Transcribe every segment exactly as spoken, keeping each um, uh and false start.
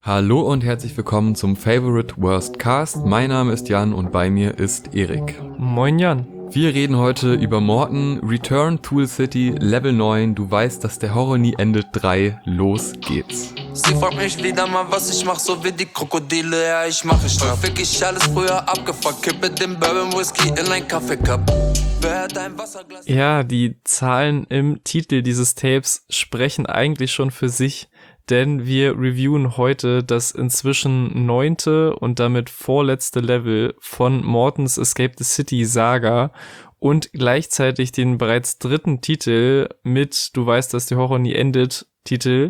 Hallo und herzlich willkommen zum Favorite Worst Cast. Mein Name ist Jan und bei mir ist Erik. Moin Jan. Wir reden heute über Morten, Return to the City, Level neun, du weißt, dass der Horror nie endet, drei, los geht's. Sie fragt mich wieder mal, was ich mach, so wie die Krokodile, ja ich mache straff. Fick ich alles früher abgefuckt, kippe den Bourbon Whisky in ein Kaffeecup. Wer hat ein Wasserglas? Ja, die Zahlen im Titel dieses Tapes sprechen eigentlich schon für sich, denn wir reviewen heute das inzwischen neunte und damit vorletzte Level von Mortens Escape the City Saga und gleichzeitig den bereits dritten Titel mit Du weißt, dass der Horror nie endet Titel.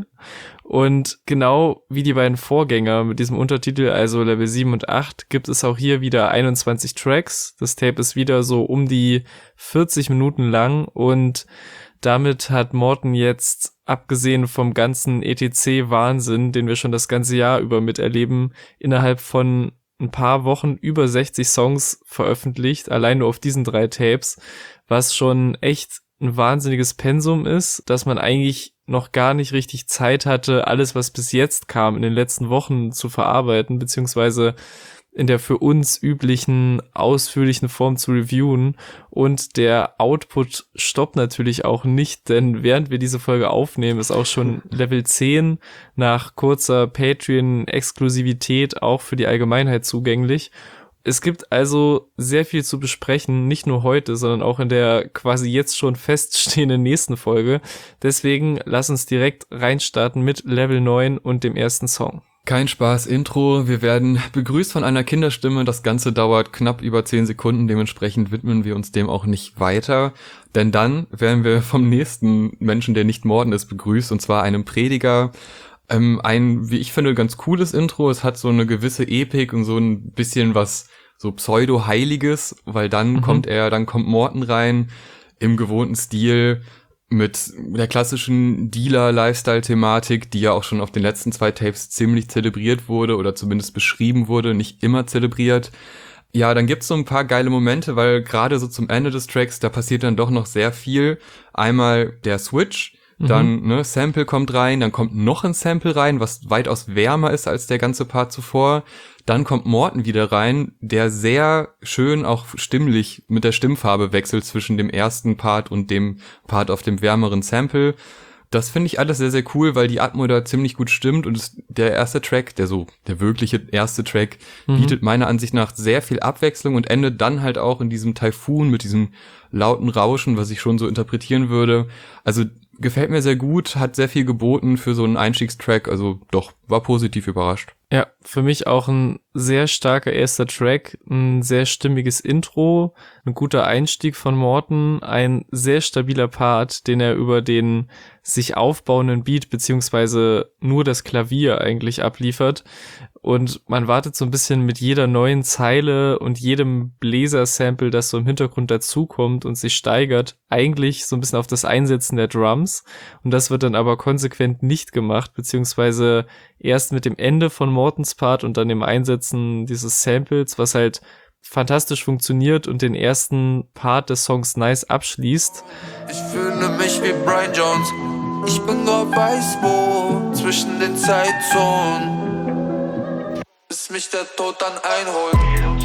Und genau wie die beiden Vorgänger mit diesem Untertitel, also Level sieben und acht, gibt es auch hier wieder einundzwanzig Tracks. Das Tape ist wieder so um die vierzig Minuten lang und damit hat Morten jetzt, abgesehen vom ganzen E T C-Wahnsinn, den wir schon das ganze Jahr über miterleben, innerhalb von ein paar Wochen über sechzig Songs veröffentlicht, allein nur auf diesen drei Tapes, was schon echt ein wahnsinniges Pensum ist, dass man eigentlich noch gar nicht richtig Zeit hatte, alles, was bis jetzt kam, in den letzten Wochen zu verarbeiten, beziehungsweise in der für uns üblichen, ausführlichen Form zu reviewen. Und der Output stoppt natürlich auch nicht, denn während wir diese Folge aufnehmen, ist auch schon Level zehn nach kurzer Patreon-Exklusivität auch für die Allgemeinheit zugänglich. Es gibt also sehr viel zu besprechen, nicht nur heute, sondern auch in der quasi jetzt schon feststehenden nächsten Folge. Deswegen lass uns direkt reinstarten mit Level neun und dem ersten Song. Kein Spaß, Intro. Wir werden begrüßt von einer Kinderstimme. Das Ganze dauert knapp über zehn Sekunden. Dementsprechend widmen wir uns dem auch nicht weiter. Denn dann werden wir vom nächsten Menschen, der nicht Morten ist, begrüßt. Und zwar einem Prediger. Ähm, ein, wie ich finde, ganz cooles Intro. Es hat so eine gewisse Epik und so ein bisschen was so Pseudo-Heiliges. Weil dann mhm. kommt er, dann kommt Morten rein im gewohnten Stil, mit der klassischen Dealer-Lifestyle-Thematik, die ja auch schon auf den letzten zwei Tapes ziemlich zelebriert wurde oder zumindest beschrieben wurde, nicht immer zelebriert. Ja, dann gibt's so ein paar geile Momente, weil gerade so zum Ende des Tracks, da passiert dann doch noch sehr viel. Einmal der Switch, dann mhm. ne, Sample kommt rein, dann kommt noch ein Sample rein, was weitaus wärmer ist als der ganze Part zuvor. Dann kommt Morten wieder rein, der sehr schön auch stimmlich mit der Stimmfarbe wechselt zwischen dem ersten Part und dem Part auf dem wärmeren Sample. Das finde ich alles sehr, sehr cool, weil die Atmo da ziemlich gut stimmt und es, der erste Track, der so, der wirkliche erste Track, mhm. bietet meiner Ansicht nach sehr viel Abwechslung und endet dann halt auch in diesem Taifun mit diesem lauten Rauschen, was ich schon so interpretieren würde. Also gefällt mir sehr gut, hat sehr viel geboten für so einen Einstiegstrack, also doch, war positiv überrascht. Ja, für mich auch ein sehr starker erster Track, ein sehr stimmiges Intro, ein guter Einstieg von Morten, ein sehr stabiler Part, den er über den sich aufbauenden Beat beziehungsweise nur das Klavier eigentlich abliefert. Und man wartet so ein bisschen mit jeder neuen Zeile und jedem Bläsersample, das so im Hintergrund dazukommt und sich steigert, eigentlich so ein bisschen auf das Einsetzen der Drums. Und das wird dann aber konsequent nicht gemacht, beziehungsweise erst mit dem Ende von Mortens Part und dann dem Einsetzen dieses Samples, was halt fantastisch funktioniert und den ersten Part des Songs nice abschließt. Ich fühle mich wie Brian Jones. Ich bin Gott weiß wo, zwischen den Zeitzonen, bis mich der Tod dann einholt.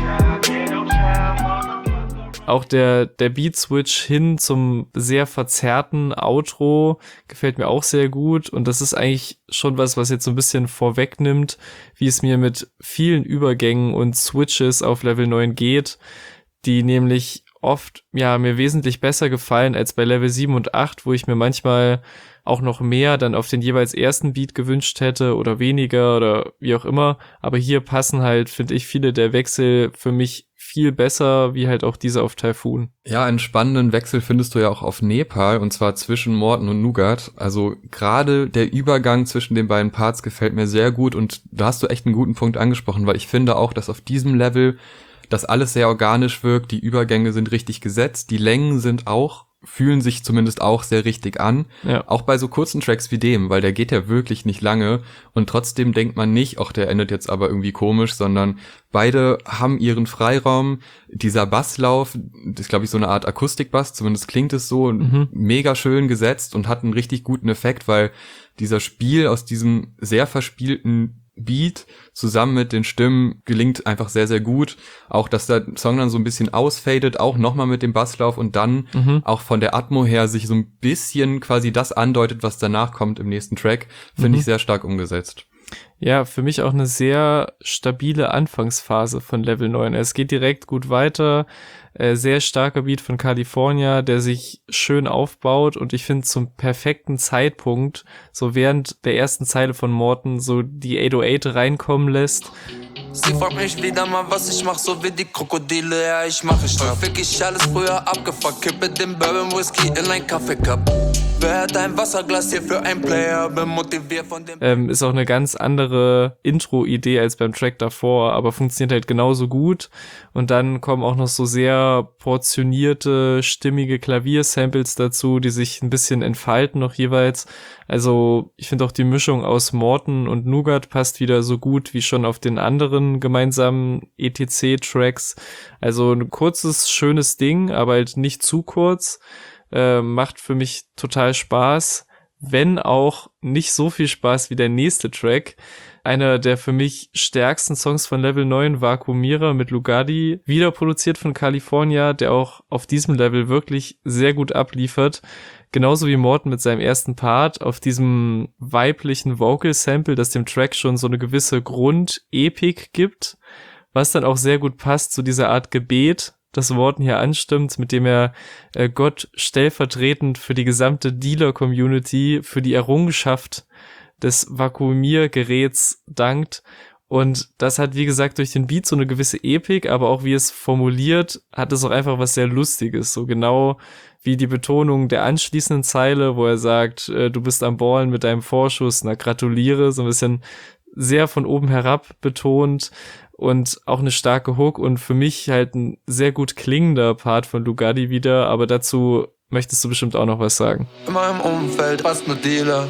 Auch der, der Beat-Switch hin zum sehr verzerrten Outro gefällt mir auch sehr gut. Und das ist eigentlich schon was, was jetzt so ein bisschen vorwegnimmt, wie es mir mit vielen Übergängen und Switches auf Level neun geht, die nämlich oft, ja, mir wesentlich besser gefallen als bei Level sieben und acht, wo ich mir manchmal auch noch mehr dann auf den jeweils ersten Beat gewünscht hätte oder weniger oder wie auch immer. Aber hier passen halt, finde ich, viele der Wechsel für mich viel besser, wie halt auch diese auf Taifun. Ja, einen spannenden Wechsel findest du ja auch auf Nepal, und zwar zwischen Morten und Nougat. Also gerade der Übergang zwischen den beiden Parts gefällt mir sehr gut, und da hast du echt einen guten Punkt angesprochen, weil ich finde auch, dass auf diesem Level das alles sehr organisch wirkt, die Übergänge sind richtig gesetzt, die Längen sind auch fühlen sich zumindest auch sehr richtig an. Ja. Auch bei so kurzen Tracks wie dem, weil der geht ja wirklich nicht lange und trotzdem denkt man nicht, ach, der endet jetzt aber irgendwie komisch, sondern beide haben ihren Freiraum. Dieser Basslauf, das ist, glaube ich, so eine Art Akustikbass, zumindest klingt es so, mhm. mega schön gesetzt und hat einen richtig guten Effekt, weil dieser Spiel aus diesem sehr verspielten Beat zusammen mit den Stimmen gelingt einfach sehr, sehr gut. Auch, dass der Song dann so ein bisschen ausfadet, auch nochmal mit dem Basslauf und dann mhm. auch von der Atmo her sich so ein bisschen quasi das andeutet, was danach kommt im nächsten Track, finde mhm. ich sehr stark umgesetzt. Ja, für mich auch eine sehr stabile Anfangsphase von Level neun. Es geht direkt gut weiter, äh, sehr starker Beat von California, der sich schön aufbaut und ich finde zum perfekten Zeitpunkt, so während der ersten Zeile von Morten, so die acht null acht reinkommen lässt. Sie fragt mich wieder mal, was ich mach, so wie die Krokodile, ja, ich mache Straf. Fick ich alles früher abgefuckt, kippe den Bourbon Whisky in ein Kaffeecup. Wer hat ein Wasserglas hier für ein Player, bin motiviert von dem... Ähm, ist auch eine ganz andere Intro-Idee als beim Track davor, aber funktioniert halt genauso gut. Und dann kommen auch noch so sehr portionierte, stimmige Klaviersamples dazu, die sich ein bisschen entfalten noch jeweils. Also ich finde auch die Mischung aus Morten und Nougat passt wieder so gut wie schon auf den anderen gemeinsamen E T C-Tracks. Also ein kurzes, schönes Ding, aber halt nicht zu kurz. Äh, macht für mich total Spaß, wenn auch nicht so viel Spaß wie der nächste Track. Einer der für mich stärksten Songs von Level neun, Vakuumierer mit Lugardi, wieder produziert von California, der auch auf diesem Level wirklich sehr gut abliefert. Genauso wie Morten mit seinem ersten Part auf diesem weiblichen Vocal-Sample, das dem Track schon so eine gewisse Grund-Epik gibt, was dann auch sehr gut passt zu dieser Art Gebet, das Morten hier anstimmt, mit dem er äh, Gott stellvertretend für die gesamte Dealer-Community, für die Errungenschaft des Vakuumiergeräts dankt. Und das hat, wie gesagt, durch den Beat so eine gewisse Epik, aber auch wie es formuliert, hat es auch einfach was sehr Lustiges. So genau wie die Betonung der anschließenden Zeile, wo er sagt, äh, du bist am Ballen mit deinem Vorschuss, na gratuliere, so ein bisschen sehr von oben herab betont. Und auch eine starke Hook und für mich halt ein sehr gut klingender Part von Lugardi wieder, aber dazu möchtest du bestimmt auch noch was sagen. In meinem Umfeld fast nur Dealer.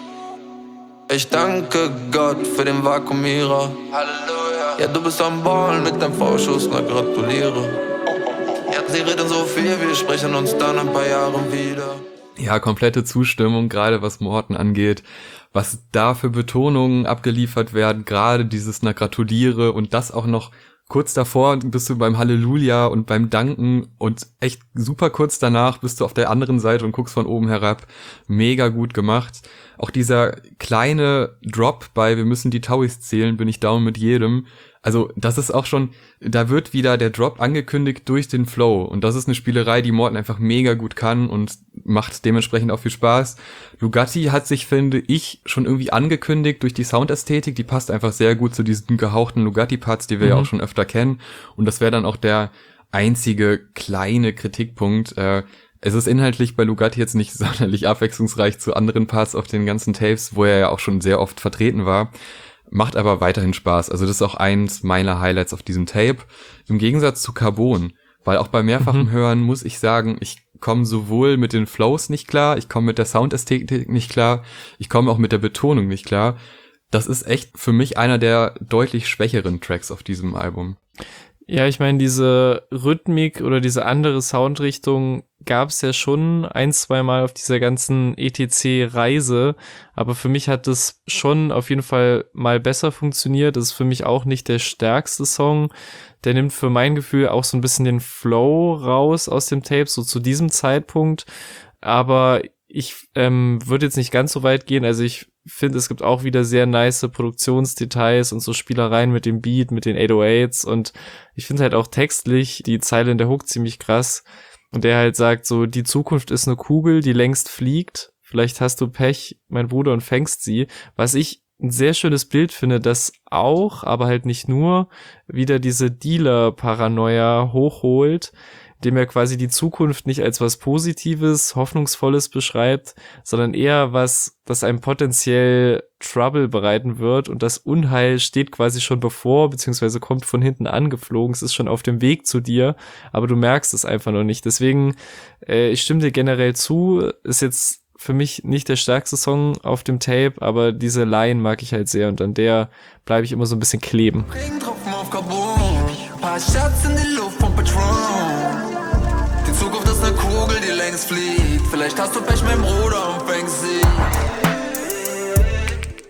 Ich danke Gott für den Vakuumierer. Halleluja. Ja, du bist am Ballen mit deinem Vorschuss, na gratuliere. Ja, sie reden so viel, wir sprechen uns dann ein paar Jahre wieder. Ja, komplette Zustimmung, gerade was Morten angeht. Was da für Betonungen abgeliefert werden, gerade dieses na gratuliere und das auch noch kurz davor bist du beim Halleluja und beim Danken und echt super kurz danach bist du auf der anderen Seite und guckst von oben herab. Mega gut gemacht. Auch dieser kleine Drop bei wir müssen die Tauis zählen, bin ich down mit jedem. Also das ist auch schon, da wird wieder der Drop angekündigt durch den Flow und das ist eine Spielerei, die Morten einfach mega gut kann und macht dementsprechend auch viel Spaß. Lugardi hat sich, finde ich, schon irgendwie angekündigt durch die Soundästhetik, die passt einfach sehr gut zu diesen gehauchten Lugardi-Parts, die wir mhm. ja auch schon öfter kennen und das wäre dann auch der einzige kleine Kritikpunkt. Äh, es ist inhaltlich bei Lugardi jetzt nicht sonderlich abwechslungsreich zu anderen Parts auf den ganzen Tapes, wo er ja auch schon sehr oft vertreten war. Macht aber weiterhin Spaß. Also das ist auch eins meiner Highlights auf diesem Tape. Im Gegensatz zu Carbon, weil auch bei mehrfachem mhm. Hören muss ich sagen, ich komme sowohl mit den Flows nicht klar, ich komme mit der Soundästhetik nicht klar, ich komme auch mit der Betonung nicht klar. Das ist echt für mich einer der deutlich schwächeren Tracks auf diesem Album. Ja, ich meine, diese Rhythmik oder diese andere Soundrichtung gab es ja schon ein, zwei Mal auf dieser ganzen E T C-Reise, aber für mich hat das schon auf jeden Fall mal besser funktioniert. Das ist für mich auch nicht der stärkste Song. Der nimmt für mein Gefühl auch so ein bisschen den Flow raus aus dem Tape, so zu diesem Zeitpunkt, aber ich ähm, würde jetzt nicht ganz so weit gehen, also ich finde, es gibt auch wieder sehr nice Produktionsdetails und so Spielereien mit dem Beat, mit den acht null achts und ich finde halt auch textlich die Zeile in der Hook ziemlich krass und der halt sagt so, die Zukunft ist eine Kugel, die längst fliegt, vielleicht hast du Pech, mein Bruder, und fängst sie, was ich ein sehr schönes Bild finde, das auch, aber halt nicht nur, wieder diese Dealer-Paranoia hochholt, dem er quasi die Zukunft nicht als was Positives, Hoffnungsvolles beschreibt, sondern eher was, das einem potenziell Trouble bereiten wird und das Unheil steht quasi schon bevor, beziehungsweise kommt von hinten angeflogen, es ist schon auf dem Weg zu dir, aber du merkst es einfach noch nicht. Deswegen, äh, ich stimme dir generell zu, ist jetzt für mich nicht der stärkste Song auf dem Tape, aber diese Line mag ich halt sehr und an der bleibe ich immer so ein bisschen kleben. Regentropfen auf Carbon, paar Shots in die Luft von Patron. Die Zukunft ist eine Kugel, die längst fliegt. Vielleicht hast du Pech mit dem Bruder und fängst sie.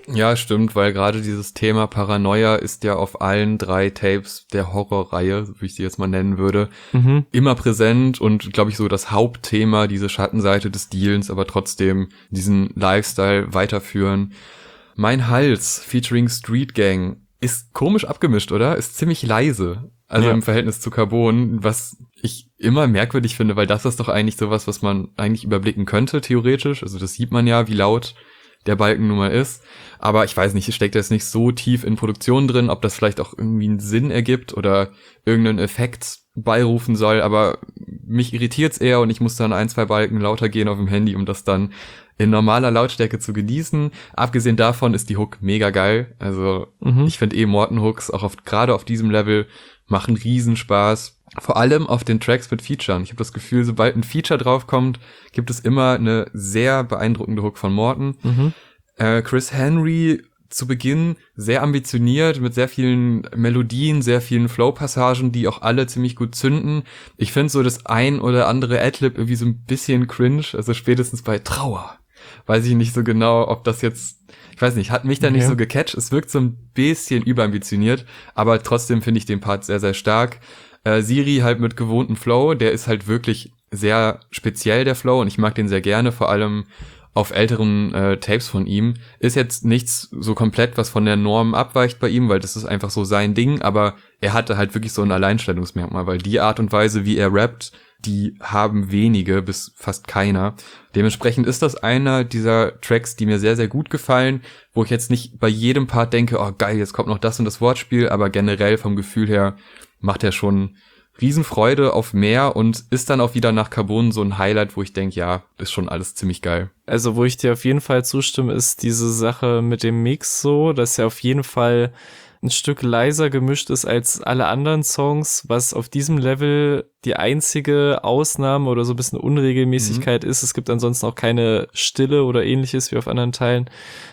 Ja, stimmt, weil gerade dieses Thema Paranoia ist ja auf allen drei Tapes der Horrorreihe, wie ich sie jetzt mal nennen würde, mhm. immer präsent und, glaube ich, so das Hauptthema, diese Schattenseite des Dealens, aber trotzdem diesen Lifestyle weiterführen. Mein Hals featuring Street Gang ist komisch abgemischt, oder? Ist ziemlich leise, also ja. im Verhältnis zu Carbon, was ich immer merkwürdig finde, weil das ist doch eigentlich sowas, was man eigentlich überblicken könnte, theoretisch. Also das sieht man ja, wie laut der Balken nun mal ist. Aber ich weiß nicht, es steckt jetzt nicht so tief in Produktion drin, ob das vielleicht auch irgendwie einen Sinn ergibt oder irgendeinen Effekt beirufen soll. Aber mich irritiert's eher und ich muss dann ein, zwei Balken lauter gehen auf dem Handy, um das dann in normaler Lautstärke zu genießen. Abgesehen davon ist die Hook mega geil. Also mhm. ich finde eh Morten-Hooks auch auf, gerade auf diesem Level machen Riesenspaß. Vor allem auf den Tracks mit Featuren. Ich habe das Gefühl, sobald ein Feature draufkommt, gibt es immer eine sehr beeindruckende Hook von Morten. Mhm. Äh, Chris Henry zu Beginn sehr ambitioniert, mit sehr vielen Melodien, sehr vielen Flow-Passagen, die auch alle ziemlich gut zünden. Ich finde so das ein oder andere Adlib irgendwie so ein bisschen cringe, also spätestens bei Trauer. Weiß ich nicht so genau, ob das jetzt, ich weiß nicht, hat mich da okay. nicht so gecatcht. Es wirkt so ein bisschen überambitioniert, aber trotzdem finde ich den Part sehr, sehr stark. Äh, Siri halt mit gewohntem Flow, der ist halt wirklich sehr speziell, der Flow, und ich mag den sehr gerne, vor allem auf älteren äh, Tapes von ihm. Ist jetzt nichts so komplett, was von der Norm abweicht bei ihm, weil das ist einfach so sein Ding, aber er hatte halt wirklich so ein Alleinstellungsmerkmal, weil die Art und Weise, wie er rappt, die haben wenige bis fast keiner. Dementsprechend ist das einer dieser Tracks, die mir sehr, sehr gut gefallen, wo ich jetzt nicht bei jedem Part denke, oh geil, jetzt kommt noch das und das Wortspiel, aber generell vom Gefühl her macht er schon Riesenfreude auf mehr und ist dann auch wieder nach Carbon so ein Highlight, wo ich denke, ja, ist schon alles ziemlich geil. Also wo ich dir auf jeden Fall zustimme, ist diese Sache mit dem Mix so, dass er auf jeden Fall ein Stück leiser gemischt ist als alle anderen Songs, was auf diesem Level die einzige Ausnahme oder so ein bisschen Unregelmäßigkeit mhm. ist. Es gibt ansonsten auch keine Stille oder ähnliches wie auf anderen Teilen.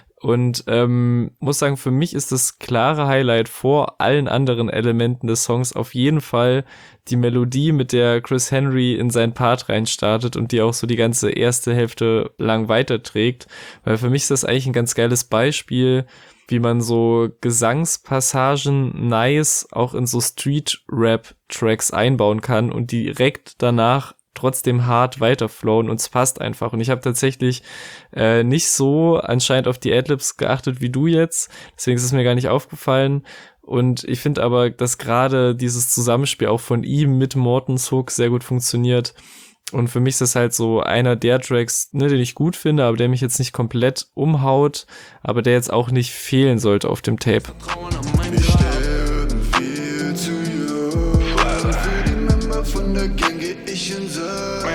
Und ähm, muss sagen, für mich ist das klare Highlight vor allen anderen Elementen des Songs auf jeden Fall die Melodie, mit der Chris Henry in seinen Part reinstartet und die auch so die ganze erste Hälfte lang weiterträgt. Weil für mich ist das eigentlich ein ganz geiles Beispiel, wie man so Gesangspassagen nice auch in so Street-Rap-Tracks einbauen kann und direkt danach trotzdem hart weiterflowen, und es passt einfach. Und ich habe tatsächlich äh, nicht so anscheinend auf die Adlibs geachtet wie du jetzt, deswegen ist es mir gar nicht aufgefallen. Und ich finde aber, dass gerade dieses Zusammenspiel auch von ihm mit Mortens Hook sehr gut funktioniert. Und für mich ist das halt so einer der Tracks, ne, den ich gut finde, aber der mich jetzt nicht komplett umhaut, aber der jetzt auch nicht fehlen sollte auf dem Tape. Wir sterben viel zu jung. Für die Member von der Gang geh ich in Sack.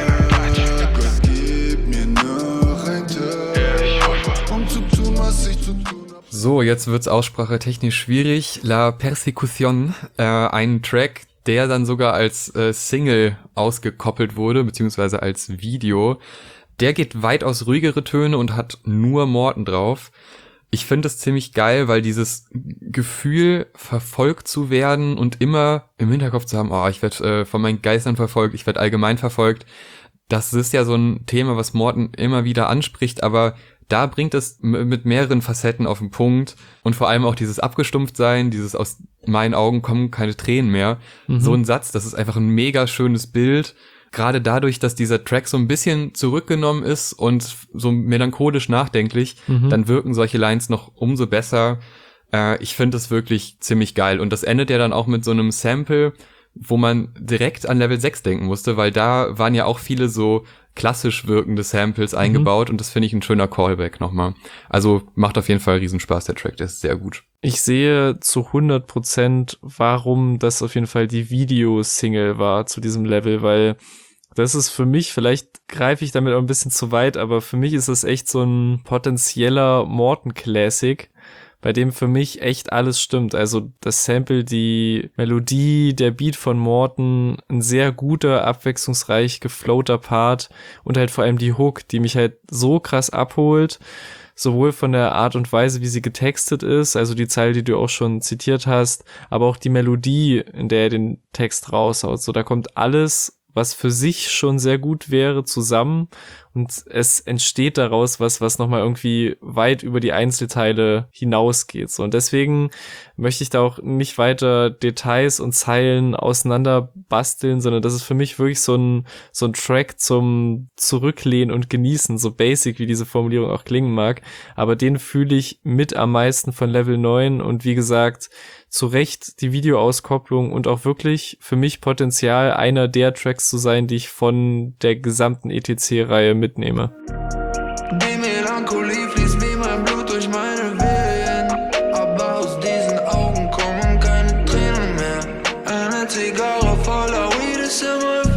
Gott, gib mir noch ein Tag, um zu tun, was ich zu tun hab. So, jetzt wird's aussprachetechnisch schwierig. La Persecution, äh, ein Track, der dann sogar als äh, Single ausgekoppelt wurde, beziehungsweise als Video. Der geht weitaus ruhigere Töne und hat nur Morten drauf. Ich finde es ziemlich geil, weil dieses Gefühl, verfolgt zu werden und immer im Hinterkopf zu haben, oh, ich werde äh, von meinen Geistern verfolgt, ich werde allgemein verfolgt, das ist ja so ein Thema, was Morten immer wieder anspricht, aber da bringt es m- mit mehreren Facetten auf den Punkt, und vor allem auch dieses Abgestumpftsein, dieses aus meinen Augen kommen keine Tränen mehr. Mhm. So ein Satz, das ist einfach ein mega schönes Bild. Gerade dadurch, dass dieser Track so ein bisschen zurückgenommen ist und so melancholisch nachdenklich, mhm. dann wirken solche Lines noch umso besser. Äh, ich finde es wirklich ziemlich geil. Und das endet ja dann auch mit so einem Sample, wo man direkt an Level sechs denken musste, weil da waren ja auch viele so klassisch wirkende Samples mhm. eingebaut, und das finde ich ein schöner Callback nochmal. Also macht auf jeden Fall Riesenspaß, der Track, der ist sehr gut. Ich sehe zu hundert Prozent, warum das auf jeden Fall die Videosingle war zu diesem Level, weil das ist für mich, vielleicht greife ich damit auch ein bisschen zu weit, aber für mich ist das echt so ein potenzieller Morten-Classic, bei dem für mich echt alles stimmt. Also das Sample, die Melodie, der Beat von Morten, ein sehr guter, abwechslungsreich geflowter Part und halt vor allem die Hook, die mich halt so krass abholt, sowohl von der Art und Weise, wie sie getextet ist, also die Zeile, die du auch schon zitiert hast, aber auch die Melodie, in der er den Text raushaut. So, da kommt alles, was für sich schon sehr gut wäre, zusammen, und es entsteht daraus was, was nochmal irgendwie weit über die Einzelteile hinausgeht. So, und deswegen möchte ich da auch nicht weiter Details und Zeilen auseinander basteln, sondern das ist für mich wirklich so ein, so ein Track zum Zurücklehnen und Genießen, so basic, wie diese Formulierung auch klingen mag. Aber den fühle ich mit am meisten von Level neun und wie gesagt, zu Recht die Videoauskopplung und auch wirklich für mich Potenzial, einer der Tracks zu sein, die ich von der gesamten E T C-Reihe mitnehme. Die Melancholie fließt wie mein Blut durch meine Venen, aber aus diesen Augen kommen keine Tränen mehr. Eine Zigarre voller Weed ist in my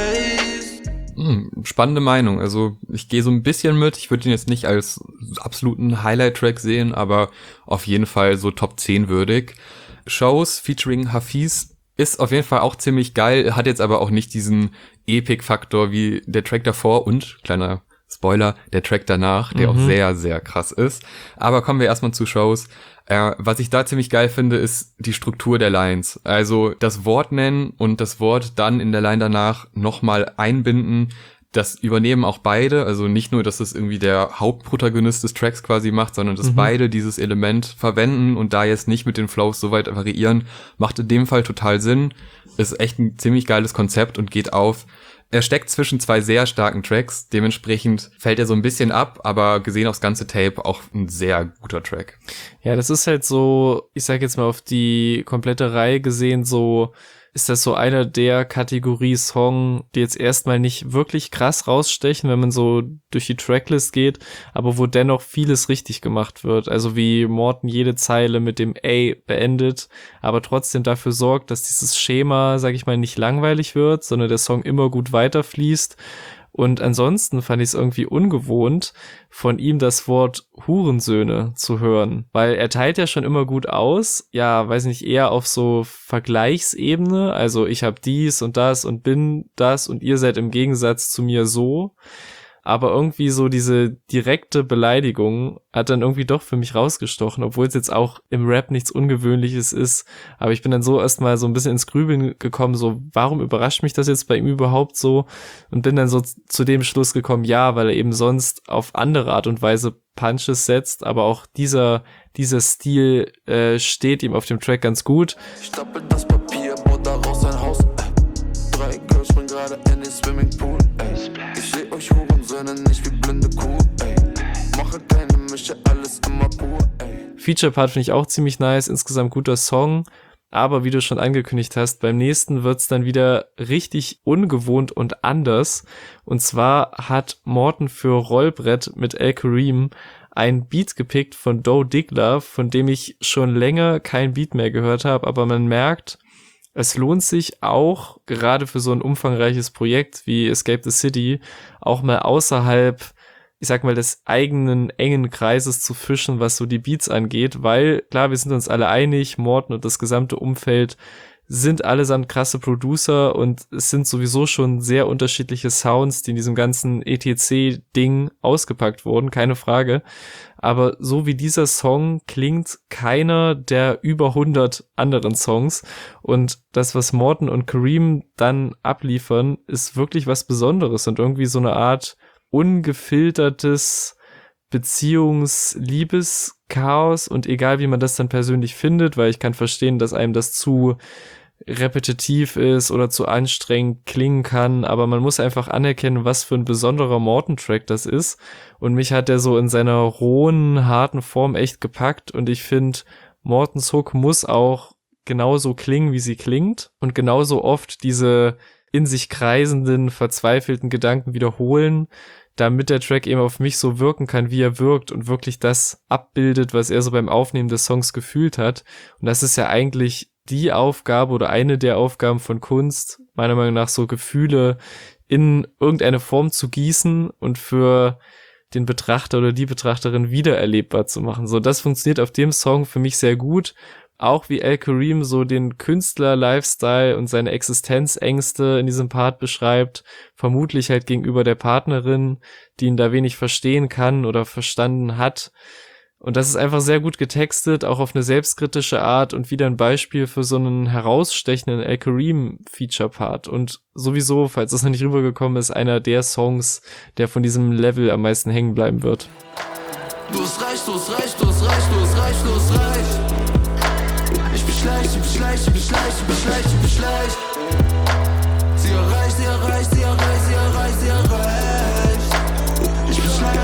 face. Hm, spannende Meinung. Also ich gehe so ein bisschen mit. Ich würde ihn jetzt nicht als absoluten Highlight-Track sehen, aber auf jeden Fall so Top zehn würdig. Shows featuring Hafiz ist auf jeden Fall auch ziemlich geil, hat jetzt aber auch nicht diesen Epic-Faktor wie der Track davor und, kleiner Spoiler, der Track danach, der mhm. auch sehr, sehr krass ist. Aber kommen wir erstmal zu Shows. Äh, was ich da ziemlich geil finde, ist die Struktur der Lines. Also das Wort nennen und das Wort dann in der Line danach nochmal einbinden. Das übernehmen auch beide, also nicht nur, dass es irgendwie der Hauptprotagonist des Tracks quasi macht, sondern dass mhm. beide dieses Element verwenden und da jetzt nicht mit den Flows so weit variieren, macht in dem Fall total Sinn. Ist echt ein ziemlich geiles Konzept und geht auf. Er steckt zwischen zwei sehr starken Tracks, dementsprechend fällt er so ein bisschen ab, aber gesehen aufs ganze Tape auch ein sehr guter Track. Ja, das ist halt so, ich sag jetzt mal auf die komplette Reihe gesehen, so ist das so einer der Kategorie-Song, die jetzt erstmal nicht wirklich krass rausstechen, wenn man so durch die Tracklist geht, aber wo dennoch vieles richtig gemacht wird. Also wie Morten jede Zeile mit dem A beendet, aber trotzdem dafür sorgt, dass dieses Schema, sag ich mal, nicht langweilig wird, sondern der Song immer gut weiterfließt. Und ansonsten fand ich es irgendwie ungewohnt, von ihm das Wort Hurensöhne zu hören, weil er teilt ja schon immer gut aus, ja, weiß nicht, eher auf so Vergleichsebene, also ich habe dies und das und bin das und ihr seid im Gegensatz zu mir so, aber irgendwie so diese direkte Beleidigung hat dann irgendwie doch für mich rausgestochen, obwohl es jetzt auch im Rap nichts Ungewöhnliches ist, aber ich bin dann so erstmal so ein bisschen ins Grübeln gekommen, so warum überrascht mich das jetzt bei ihm überhaupt so und bin dann so zu dem Schluss gekommen, ja, weil er eben sonst auf andere Art und Weise Punches setzt, aber auch dieser dieser Stil äh, steht ihm auf dem Track ganz gut. Ich stapel das Papier, baue daraus ein Haus, äh. Drei Girls springen gerade in den Swimmingpool, ey. Ich seh euch Hurensöhne nicht wie blinde Kuh, ey. Mache keine Mische, alles immer pur, ey. Feature-Part finde ich auch ziemlich nice, insgesamt guter Song, aber wie du schon angekündigt hast, beim nächsten wird's dann wieder richtig ungewohnt und anders. Und zwar hat Morten für Rollbrett mit El-Kareem ein Beat gepickt von Doe Diggler, von dem ich schon länger kein Beat mehr gehört habe, aber man merkt, es lohnt sich auch, gerade für so ein umfangreiches Projekt wie Escape the City, auch mal außerhalb, ich sag mal, des eigenen engen Kreises zu fischen, was so die Beats angeht, weil, klar, wir sind uns alle einig, Morten und das gesamte Umfeld sind allesamt krasse Producer und es sind sowieso schon sehr unterschiedliche Sounds, die in diesem ganzen E T C-Ding ausgepackt wurden, keine Frage. Aber so wie dieser Song klingt keiner der über hundert anderen Songs. Und das, was Morten und Kareem dann abliefern, ist wirklich was Besonderes und irgendwie so eine Art ungefiltertes Beziehungs-Liebes-Chaos. Und egal, wie man das dann persönlich findet, weil ich kann verstehen, dass einem das zu repetitiv ist oder zu anstrengend klingen kann, aber man muss einfach anerkennen, was für ein besonderer Morten-Track das ist und mich hat der so in seiner rohen, harten Form echt gepackt und ich finde, Mortens Hook muss auch genauso klingen, wie sie klingt und genauso oft diese in sich kreisenden, verzweifelten Gedanken wiederholen, damit der Track eben auf mich so wirken kann, wie er wirkt und wirklich das abbildet, was er so beim Aufnehmen des Songs gefühlt hat. Und das ist ja eigentlich die Aufgabe oder eine der Aufgaben von Kunst, meiner Meinung nach, so Gefühle in irgendeine Form zu gießen und für den Betrachter oder die Betrachterin wiedererlebbar zu machen. So, das funktioniert auf dem Song für mich sehr gut. Auch wie El-Kareem so den Künstler-Lifestyle und seine Existenzängste in diesem Part beschreibt, vermutlich halt gegenüber der Partnerin, die ihn da wenig verstehen kann oder verstanden hat. Und das ist einfach sehr gut getextet, auch auf eine selbstkritische Art und wieder ein Beispiel für so einen herausstechenden El Kareem-Feature-Part. Und sowieso, falls das noch nicht rübergekommen ist, einer der Songs, der von diesem Level am meisten hängen bleiben wird. Du hast reich, du hast reich, du hast reich, du hast reich, du hast reich. Ich bin schlecht, ich bin schlecht, ich bin schlecht, ich bin schlecht, ich bin schlecht. Sie erreicht, sie erreicht, sie erreicht, sie erreicht, sie erreicht. Ich bin schlecht.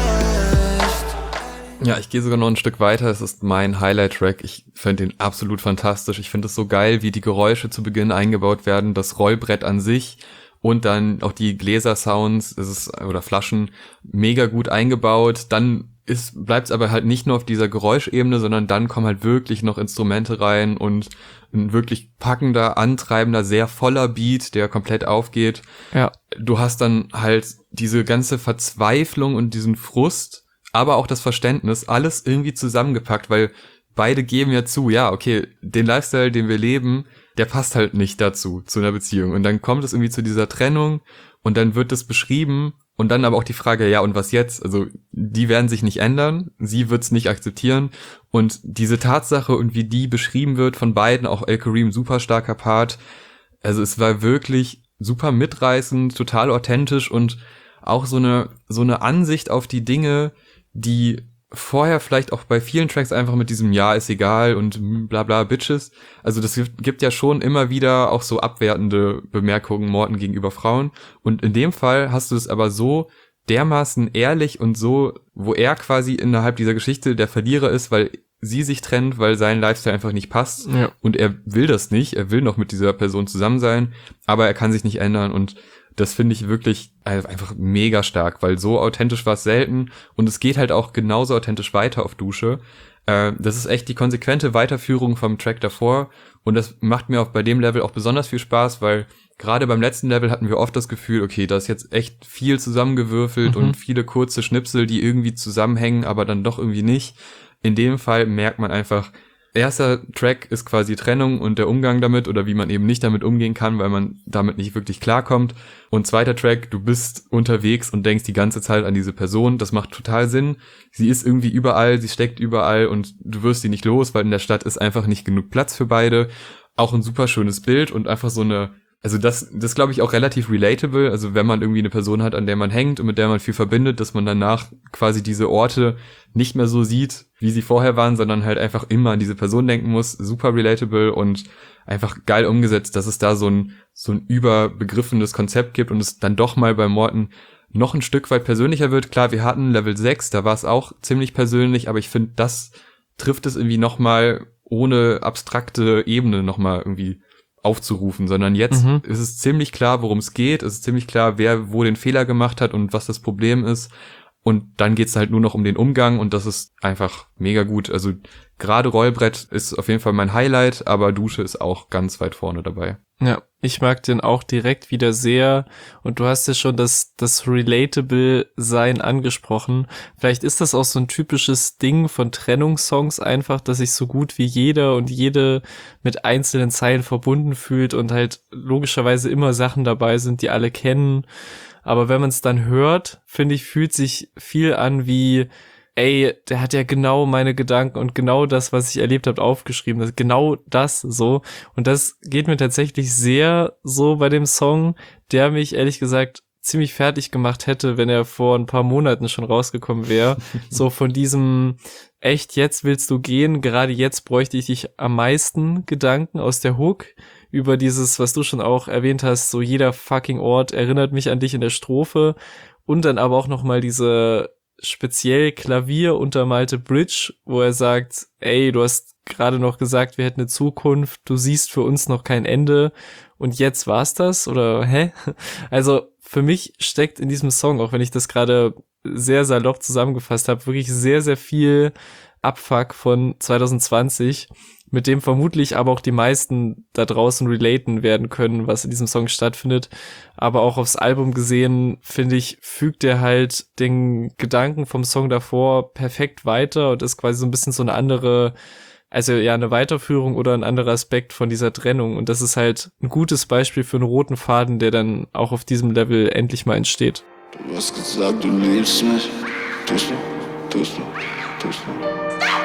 Ja, ich gehe sogar noch ein Stück weiter. Es ist mein Highlight-Track. Ich finde ihn absolut fantastisch. Ich finde es so geil, wie die Geräusche zu Beginn eingebaut werden. Das Rollbrett an sich und dann auch die Gläser-Sounds, es ist, oder Flaschen, mega gut eingebaut. Dann ist, bleibt's aber halt nicht nur auf dieser Geräuschebene, sondern dann kommen halt wirklich noch Instrumente rein und ein wirklich packender, antreibender, sehr voller Beat, der komplett aufgeht. Ja. Du hast dann halt diese ganze Verzweiflung und diesen Frust, aber auch das Verständnis, alles irgendwie zusammengepackt, weil beide geben ja zu, ja, okay, den Lifestyle, den wir leben, der passt halt nicht dazu, zu einer Beziehung. Und dann kommt es irgendwie zu dieser Trennung und dann wird es beschrieben und dann aber auch die Frage, ja, und was jetzt? Also, die werden sich nicht ändern, sie wird's nicht akzeptieren und diese Tatsache und wie die beschrieben wird von beiden, auch El Kareem, super starker Part, also es war wirklich super mitreißend, total authentisch und auch so eine, so eine Ansicht auf die Dinge, die vorher vielleicht auch bei vielen Tracks einfach mit diesem Ja, ist egal und bla bla Bitches, also das gibt ja schon immer wieder auch so abwertende Bemerkungen Morten gegenüber Frauen und in dem Fall hast du es aber so dermaßen ehrlich und so, wo er quasi innerhalb dieser Geschichte der Verlierer ist, weil sie sich trennt, weil sein Lifestyle einfach nicht passt Ja. und er will das nicht, er will noch mit dieser Person zusammen sein, aber er kann sich nicht ändern und das finde ich wirklich einfach mega stark, weil so authentisch war es selten und es geht halt auch genauso authentisch weiter auf Dusche. Äh, das ist echt die konsequente Weiterführung vom Track davor und das macht mir auch bei dem Level auch besonders viel Spaß, weil gerade beim letzten Level hatten wir oft das Gefühl, okay, da ist jetzt echt viel zusammengewürfelt Mhm. und viele kurze Schnipsel, die irgendwie zusammenhängen, aber dann doch irgendwie nicht. In dem Fall merkt man einfach, erster Track ist quasi Trennung und der Umgang damit oder wie man eben nicht damit umgehen kann, weil man damit nicht wirklich klarkommt. Und zweiter Track, du bist unterwegs und denkst die ganze Zeit an diese Person. Das macht total Sinn. Sie ist irgendwie überall, sie steckt überall und du wirst sie nicht los, weil in der Stadt ist einfach nicht genug Platz für beide. Auch ein super schönes Bild und einfach so eine, also das, das glaube ich auch relativ relatable. Also wenn man irgendwie eine Person hat, an der man hängt und mit der man viel verbindet, dass man danach quasi diese Orte nicht mehr so sieht, wie sie vorher waren, sondern halt einfach immer an diese Person denken muss. Super relatable und einfach geil umgesetzt, dass es da so ein, so ein überbegriffenes Konzept gibt und es dann doch mal bei Morten noch ein Stück weit persönlicher wird. Klar, wir hatten Level sechs, da war es auch ziemlich persönlich, aber ich finde, das trifft es irgendwie nochmal ohne abstrakte Ebene nochmal irgendwie aufzurufen, sondern jetzt Mhm. ist es ziemlich klar, worum es geht, es ist ziemlich klar, wer wo den Fehler gemacht hat und was das Problem ist und dann geht's halt nur noch um den Umgang und das ist einfach mega gut, also gerade Rollbrett ist auf jeden Fall mein Highlight, aber Dusche ist auch ganz weit vorne dabei. Ja, ich mag den auch direkt wieder sehr und du hast ja schon das, das Relatable-Sein angesprochen. Vielleicht ist das auch so ein typisches Ding von Trennungssongs einfach, dass sich so gut wie jeder und jede mit einzelnen Zeilen verbunden fühlt und halt logischerweise immer Sachen dabei sind, die alle kennen. Aber wenn man es dann hört, finde ich, fühlt sich viel an wie, ey, der hat ja genau meine Gedanken und genau das, was ich erlebt habe, aufgeschrieben. Das, genau das so. Und das geht mir tatsächlich sehr so bei dem Song, der mich ehrlich gesagt ziemlich fertig gemacht hätte, wenn er vor ein paar Monaten schon rausgekommen wäre. So von diesem, echt, jetzt willst du gehen, gerade jetzt bräuchte ich dich am meisten Gedanken aus der Hook. Über dieses, was du schon auch erwähnt hast, so jeder fucking Ort erinnert mich an dich in der Strophe. Und dann aber auch nochmal diese speziell Klavier untermalte Bridge, wo er sagt, ey, du hast gerade noch gesagt, wir hätten eine Zukunft, du siehst für uns noch kein Ende und jetzt war's das oder hä? Also für mich steckt in diesem Song, auch wenn ich das gerade sehr salopp zusammengefasst habe, wirklich sehr, sehr viel Abfuck von zwanzig zwanzig, mit dem vermutlich aber auch die meisten da draußen relaten werden können, was in diesem Song stattfindet. Aber auch aufs Album gesehen, finde ich, fügt er halt den Gedanken vom Song davor perfekt weiter und ist quasi so ein bisschen so eine andere, also ja, eine Weiterführung oder ein anderer Aspekt von dieser Trennung. Und das ist halt ein gutes Beispiel für einen roten Faden, der dann auch auf diesem Level endlich mal entsteht. Du hast gesagt, du liebst mich. Tust du, tust du, tust du.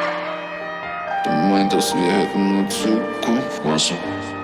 Du meintest, wir hätten nur Zukunft, weißt du?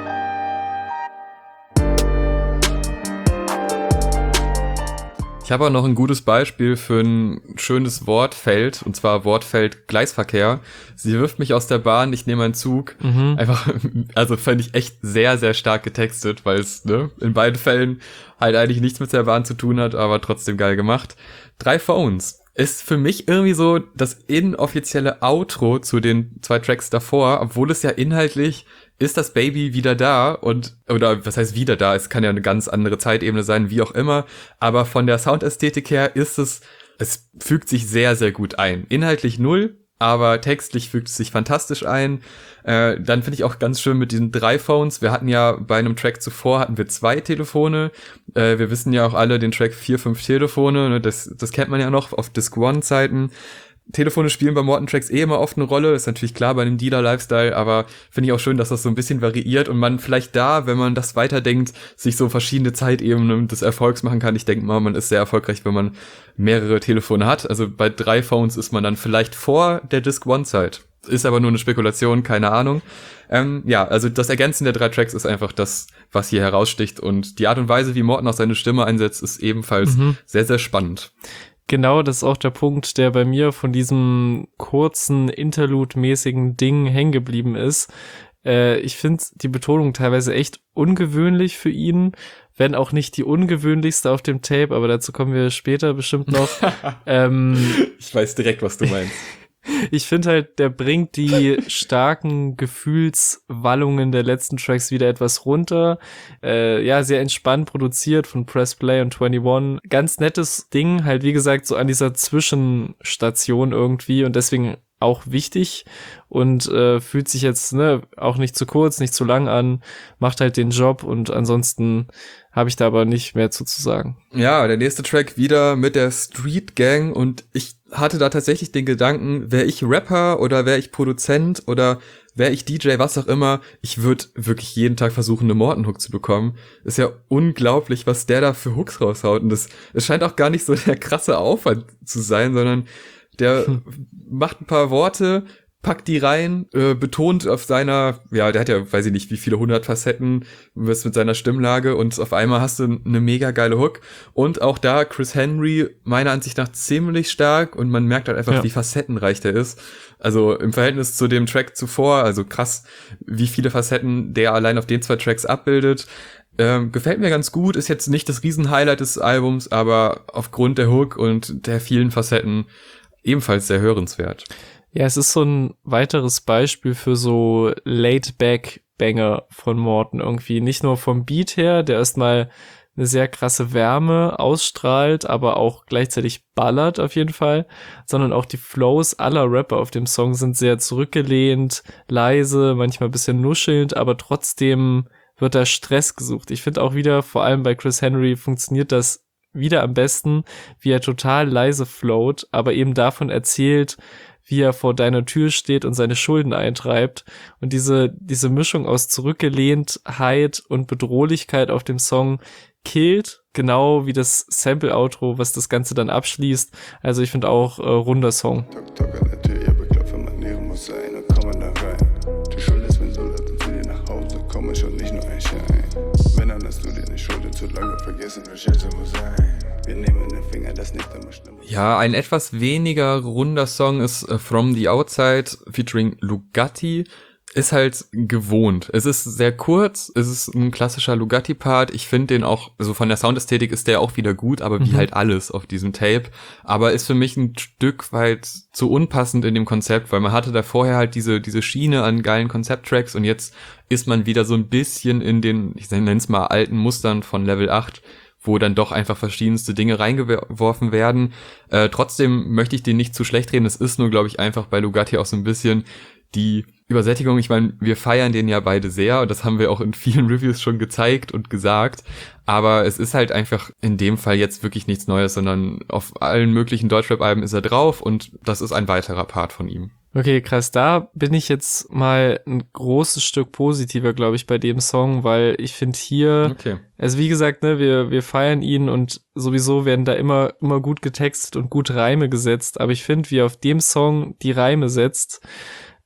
Ich habe auch noch ein gutes Beispiel für ein schönes Wortfeld, und zwar Wortfeld Gleisverkehr. Sie wirft mich aus der Bahn, ich nehme einen Zug. Mhm. Einfach, also fand ich echt sehr, sehr stark getextet, weil es ne, in beiden Fällen halt eigentlich nichts mit der Bahn zu tun hat, aber trotzdem geil gemacht. Drei Phones ist für mich irgendwie so das inoffizielle Outro zu den zwei Tracks davor, obwohl es ja inhaltlich ist das Baby wieder da und, oder was heißt wieder da, es kann ja eine ganz andere Zeitebene sein, wie auch immer, aber von der Soundästhetik her ist es, es fügt sich sehr, sehr gut ein. Inhaltlich null, aber textlich fügt es sich fantastisch ein. Äh, dann finde ich auch ganz schön mit diesen drei Phones, wir hatten ja bei einem Track zuvor, hatten wir zwei Telefone, äh, wir wissen ja auch alle den Track vier, fünf Telefone, ne? das, das kennt man ja noch auf Disc One-Zeiten. Telefone spielen bei Morten-Tracks eh immer oft eine Rolle, ist natürlich klar bei einem Dealer-Lifestyle, aber finde ich auch schön, dass das so ein bisschen variiert und man vielleicht da, wenn man das weiterdenkt, sich so verschiedene Zeitebenen des Erfolgs machen kann. Ich denke mal, man ist sehr erfolgreich, wenn man mehrere Telefone hat. Also bei drei Phones ist man dann vielleicht vor der Disc-One-Zeit. Ist aber nur eine Spekulation, keine Ahnung. Ähm, ja, also das Ergänzen der drei Tracks ist einfach das, was hier heraussticht und die Art und Weise, wie Morten auch seine Stimme einsetzt, ist ebenfalls mhm. sehr, sehr spannend. Genau, das ist auch der Punkt, der bei mir von diesem kurzen Interlude-mäßigen Ding hängen geblieben ist. Äh, ich finde die Betonung teilweise echt ungewöhnlich für ihn, wenn auch nicht die ungewöhnlichste auf dem Tape, aber dazu kommen wir später bestimmt noch. ähm, ich weiß direkt, was du meinst. Ich finde halt, der bringt die starken Gefühlswallungen der letzten Tracks wieder etwas runter. Äh, ja, sehr entspannt produziert von Press Play und einundzwanzig. Ganz nettes Ding, halt wie gesagt, so an dieser Zwischenstation irgendwie und deswegen auch wichtig und äh, fühlt sich jetzt ne auch nicht zu kurz, nicht zu lang an, macht halt den Job und ansonsten habe ich da aber nicht mehr zu, zu sagen. Ja, der nächste Track wieder mit der Street Gang und ich hatte da tatsächlich den Gedanken, wäre ich Rapper oder wäre ich Produzent oder wäre ich D J, was auch immer, ich würde wirklich jeden Tag versuchen, eine Morten-Hook zu bekommen. Ist ja unglaublich, was der da für Hooks raushaut und das, es scheint auch gar nicht so der krasse Aufwand zu sein, sondern der hm. macht ein paar Worte, packt die rein, äh, betont auf seiner, ja, der hat ja, weiß ich nicht, wie viele hundert Facetten, was mit seiner Stimmlage und auf einmal hast du eine mega geile Hook und auch da Chris Henry meiner Ansicht nach ziemlich stark und man merkt halt einfach, ja. wie facettenreich der ist. Also im Verhältnis zu dem Track zuvor, also krass, wie viele Facetten der allein auf den zwei Tracks abbildet. Ähm, gefällt mir ganz gut, ist jetzt nicht das Riesen-Highlight des Albums, aber aufgrund der Hook und der vielen Facetten ebenfalls sehr hörenswert. Ja, es ist so ein weiteres Beispiel für so Laid-Back-Banger von Morten irgendwie. Nicht nur vom Beat her, der erstmal eine sehr krasse Wärme ausstrahlt, aber auch gleichzeitig ballert auf jeden Fall, sondern auch die Flows aller Rapper auf dem Song sind sehr zurückgelehnt, leise, manchmal ein bisschen nuschelnd, aber trotzdem wird da Stress gesucht. Ich finde auch wieder, vor allem bei Chris Henry funktioniert das wieder am besten, wie er total leise float, aber eben davon erzählt, wie er vor deiner Tür steht und seine Schulden eintreibt. Und diese diese Mischung aus Zurückgelehntheit und Bedrohlichkeit auf dem Song killt, genau wie das Sample-Outro, was das Ganze dann abschließt. Also ich finde auch, äh, runder Song. Tok, tok an der Tür, ja, beklopfe, Maniere muss sein und komm mal da rein. Du schuldest, wenn so Leute zu dir nach Hause kommen, schon nicht nur ein Schein. Wenn dann hast du dir eine Schulde zu lange vergessen, wer Scheiße muss sein. Wir nehmen den Finger, das nicht immer schlimm. Ja, ein etwas weniger runder Song ist uh, From the Outside featuring Lugatti. Ist halt gewohnt. Es ist sehr kurz, es ist ein klassischer Lugatti-Part. Ich finde den auch, also von der Soundästhetik ist der auch wieder gut, aber wie mhm. halt alles auf diesem Tape. Aber ist für mich ein Stück weit zu unpassend in dem Konzept, weil man hatte da vorher halt diese diese Schiene an geilen Konzept-Tracks und jetzt ist man wieder so ein bisschen in den, ich nenne es mal, alten Mustern von Level acht, wo dann doch einfach verschiedenste Dinge reingeworfen werden. Äh, trotzdem möchte ich den nicht zu schlecht reden. Es ist nur, glaube ich, einfach bei Lugatti auch so ein bisschen die Übersättigung. Ich meine, wir feiern den ja beide sehr und das haben wir auch in vielen Reviews schon gezeigt und gesagt. Aber es ist halt einfach in dem Fall jetzt wirklich nichts Neues, sondern auf allen möglichen Deutschrap-Alben ist er drauf und das ist ein weiterer Part von ihm. Okay, krass. Da bin ich jetzt mal ein großes Stück positiver, glaube ich, bei dem Song, weil ich finde hier, okay. also wie gesagt, ne, wir wir feiern ihn und sowieso werden da immer immer gut getextet und gut Reime gesetzt, aber ich finde, wie er auf dem Song die Reime setzt,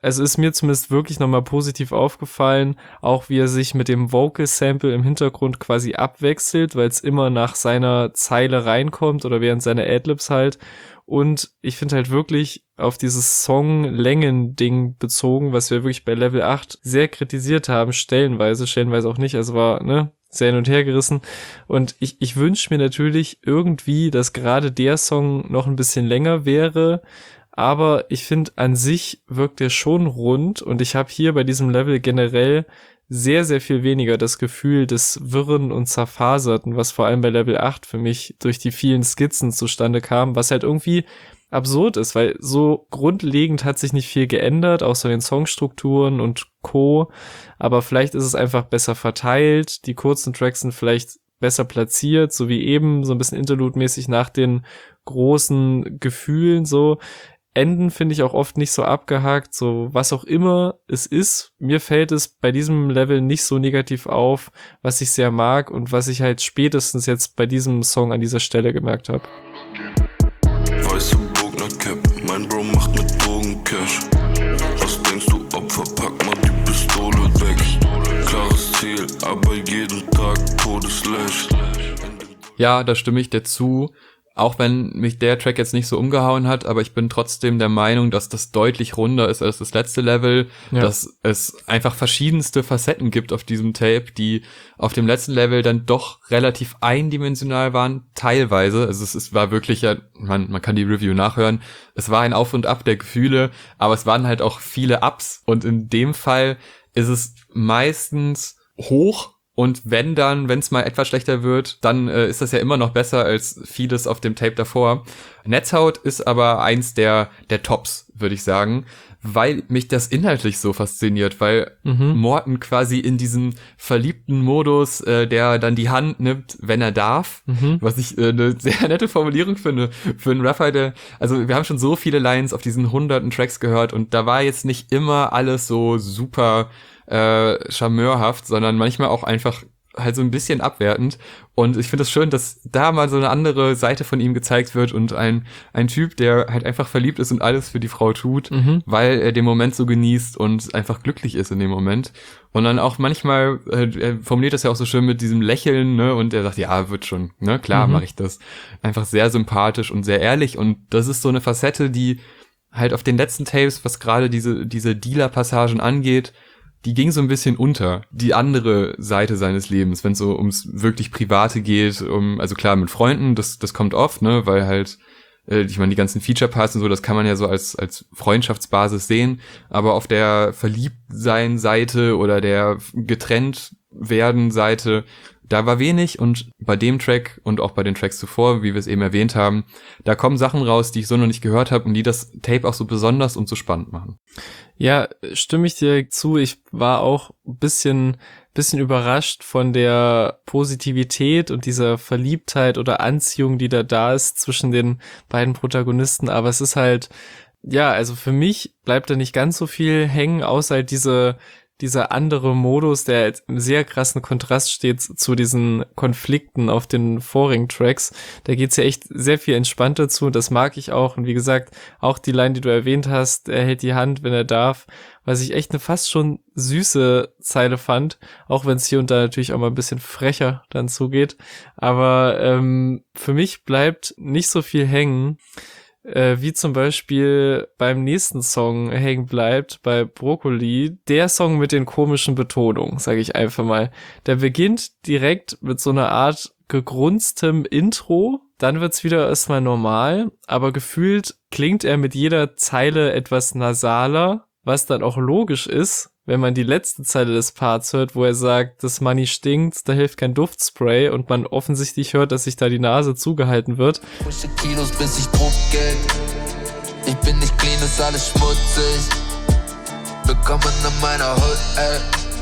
es ist mir zumindest wirklich nochmal positiv aufgefallen, auch wie er sich mit dem Vocal-Sample im Hintergrund quasi abwechselt, weil es immer nach seiner Zeile reinkommt oder während seiner Adlibs halt. Und ich finde halt wirklich auf dieses Song-Längen-Ding bezogen, was wir wirklich bei Level acht sehr kritisiert haben, stellenweise, stellenweise auch nicht, also war, ne, sehr hin und her gerissen. Und ich, ich wünsche mir natürlich irgendwie, dass gerade der Song noch ein bisschen länger wäre, aber ich finde, an sich wirkt er schon rund und ich habe hier bei diesem Level generell sehr, sehr viel weniger das Gefühl des Wirren und Zerfaserten, was vor allem bei Level acht für mich durch die vielen Skizzen zustande kam, was halt irgendwie absurd ist, weil so grundlegend hat sich nicht viel geändert, außer den Songstrukturen und Co., aber vielleicht ist es einfach besser verteilt, die kurzen Tracks sind vielleicht besser platziert, so wie eben, so ein bisschen Interlude-mäßig nach den großen Gefühlen so. Enden finde ich auch oft nicht so abgehakt, so was auch immer es ist. Mir fällt es bei diesem Level nicht so negativ auf, was ich sehr mag und was ich halt spätestens jetzt bei diesem Song an dieser Stelle gemerkt habe. Weiße Bogner Cap, mein Bro macht mit Drogen Cash. Was denkst du, Opfer, pack mal die Pistole weg. Klares Ziel, aber jeden Tag Todeslash. Ja, da stimme ich dir zu. Auch wenn mich der Track jetzt nicht so umgehauen hat, aber ich bin trotzdem der Meinung, dass das deutlich runder ist als das letzte Level, ja. Dass es einfach verschiedenste Facetten gibt auf diesem Tape, die auf dem letzten Level dann doch relativ eindimensional waren, teilweise. Also es, es war wirklich, ja, man, man kann die Review nachhören, es war ein Auf und Ab der Gefühle, aber es waren halt auch viele Ups und in dem Fall ist es meistens hoch. Und wenn dann, wenn es mal etwas schlechter wird, dann äh, ist das ja immer noch besser als vieles auf dem Tape davor. Netzhaut ist aber eins der der Tops, würde ich sagen, weil mich das inhaltlich so fasziniert, weil mhm. Morten quasi in diesem verliebten Modus, äh, der dann die Hand nimmt, wenn er darf, mhm. was ich äh, eine sehr nette Formulierung finde für einen Rapper, der, also wir haben schon so viele Lines auf diesen hunderten Tracks gehört und da war jetzt nicht immer alles so super äh, charmeurhaft, sondern manchmal auch einfach halt so ein bisschen abwertend. Und ich finde es schön, dass da mal so eine andere Seite von ihm gezeigt wird und ein ein Typ, der halt einfach verliebt ist und alles für die Frau tut, mhm. weil er den Moment so genießt und einfach glücklich ist in dem Moment. Und dann auch manchmal, äh, er formuliert das ja auch so schön mit diesem Lächeln, ne, und er sagt, ja, wird schon, ne, klar mhm. mache ich das. Einfach sehr sympathisch und sehr ehrlich und das ist so eine Facette, die halt auf den letzten Tapes, was gerade diese diese Dealer-Passagen angeht, die ging so ein bisschen unter, die andere Seite seines Lebens, wenn es so ums wirklich Private geht, um, also klar, mit Freunden, das das kommt oft, ne, weil halt, äh, ich meine, die ganzen Feature-Parts und so, das kann man ja so als als Freundschaftsbasis sehen, aber auf der Verliebtsein-Seite oder der Getrennt-werden-Seite, da war wenig und bei dem Track und auch bei den Tracks zuvor, wie wir es eben erwähnt haben, da kommen Sachen raus, die ich so noch nicht gehört habe und die das Tape auch so besonders und so spannend machen. Ja, stimme ich dir zu. Ich war auch ein bisschen, bisschen überrascht von der Positivität und dieser Verliebtheit oder Anziehung, die da da ist zwischen den beiden Protagonisten. Aber es ist halt, ja, also für mich bleibt da nicht ganz so viel hängen, außer halt diese dieser andere Modus, der jetzt im sehr krassen Kontrast steht zu diesen Konflikten auf den vorigen Tracks. Da geht's ja echt sehr viel entspannter zu. Das mag ich auch. Und wie gesagt, auch die Line, die du erwähnt hast, er hält die Hand, wenn er darf, was ich echt eine fast schon süße Zeile fand, auch wenn es hier und da natürlich auch mal ein bisschen frecher dann zugeht. Aber ähm, für mich bleibt nicht so viel hängen, Äh, wie zum Beispiel beim nächsten Song hängen bleibt, bei Brokkoli, der Song mit den komischen Betonungen, sage ich einfach mal. Der beginnt direkt mit so einer Art gegrunstem Intro, dann wird's wieder erstmal normal, aber gefühlt klingt er mit jeder Zeile etwas nasaler, was dann auch logisch ist, wenn man die letzte Zeile des Parts hört, wo er sagt, das Money stinkt, da hilft kein Duftspray und man offensichtlich hört, dass sich da die Nase zugehalten wird. Pushe Kilos, bis ich Druckgeld. Ich bin nicht clean, ist alles schmutzig. Willkommen in meiner Hood, ey.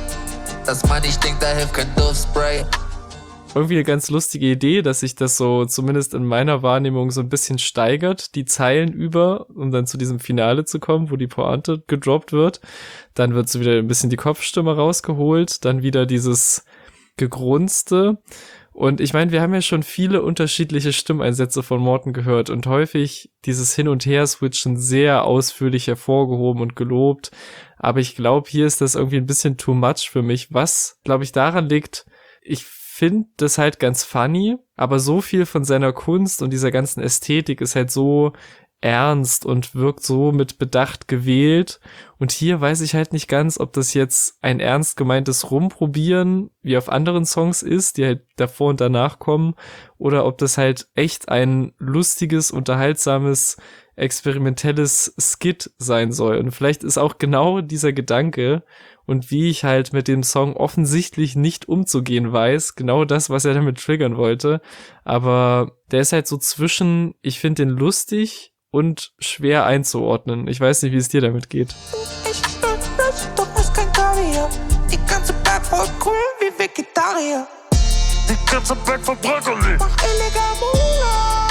Das Money stinkt, da hilft kein Duftspray. Irgendwie eine ganz lustige Idee, dass sich das so zumindest in meiner Wahrnehmung so ein bisschen steigert, die Zeilen über, um dann zu diesem Finale zu kommen, wo die Pointe gedroppt wird. Dann wird so wieder ein bisschen die Kopfstimme rausgeholt, dann wieder dieses Gegrunzte Und ich meine, wir haben ja schon viele unterschiedliche Stimmeinsätze von Morten gehört und häufig dieses Hin- und Her-Switchen sehr ausführlich hervorgehoben und gelobt. Aber ich glaube, hier ist das irgendwie ein bisschen too much für mich, was, glaube ich, daran liegt, ich finde das halt ganz funny, aber so viel von seiner Kunst und dieser ganzen Ästhetik ist halt so ernst und wirkt so mit Bedacht gewählt. Und hier weiß ich halt nicht ganz, ob das jetzt ein ernst gemeintes Rumprobieren wie auf anderen Songs ist, die halt davor und danach kommen, oder ob das halt echt ein lustiges, unterhaltsames, experimentelles Skit sein soll. Und vielleicht ist auch genau dieser Gedanke und wie ich halt mit dem Song offensichtlich nicht umzugehen weiß, genau das, was er damit triggern wollte. Aber der ist halt so zwischen, ich finde den lustig und schwer einzuordnen. Ich weiß nicht, wie es dir damit geht. Ich bin Fisch, doch ist kein Kaviar. Die ganze Berg voll cool wie Vegetarier. Die ganze Berg voll Brokkoli. Mach illegal Mula.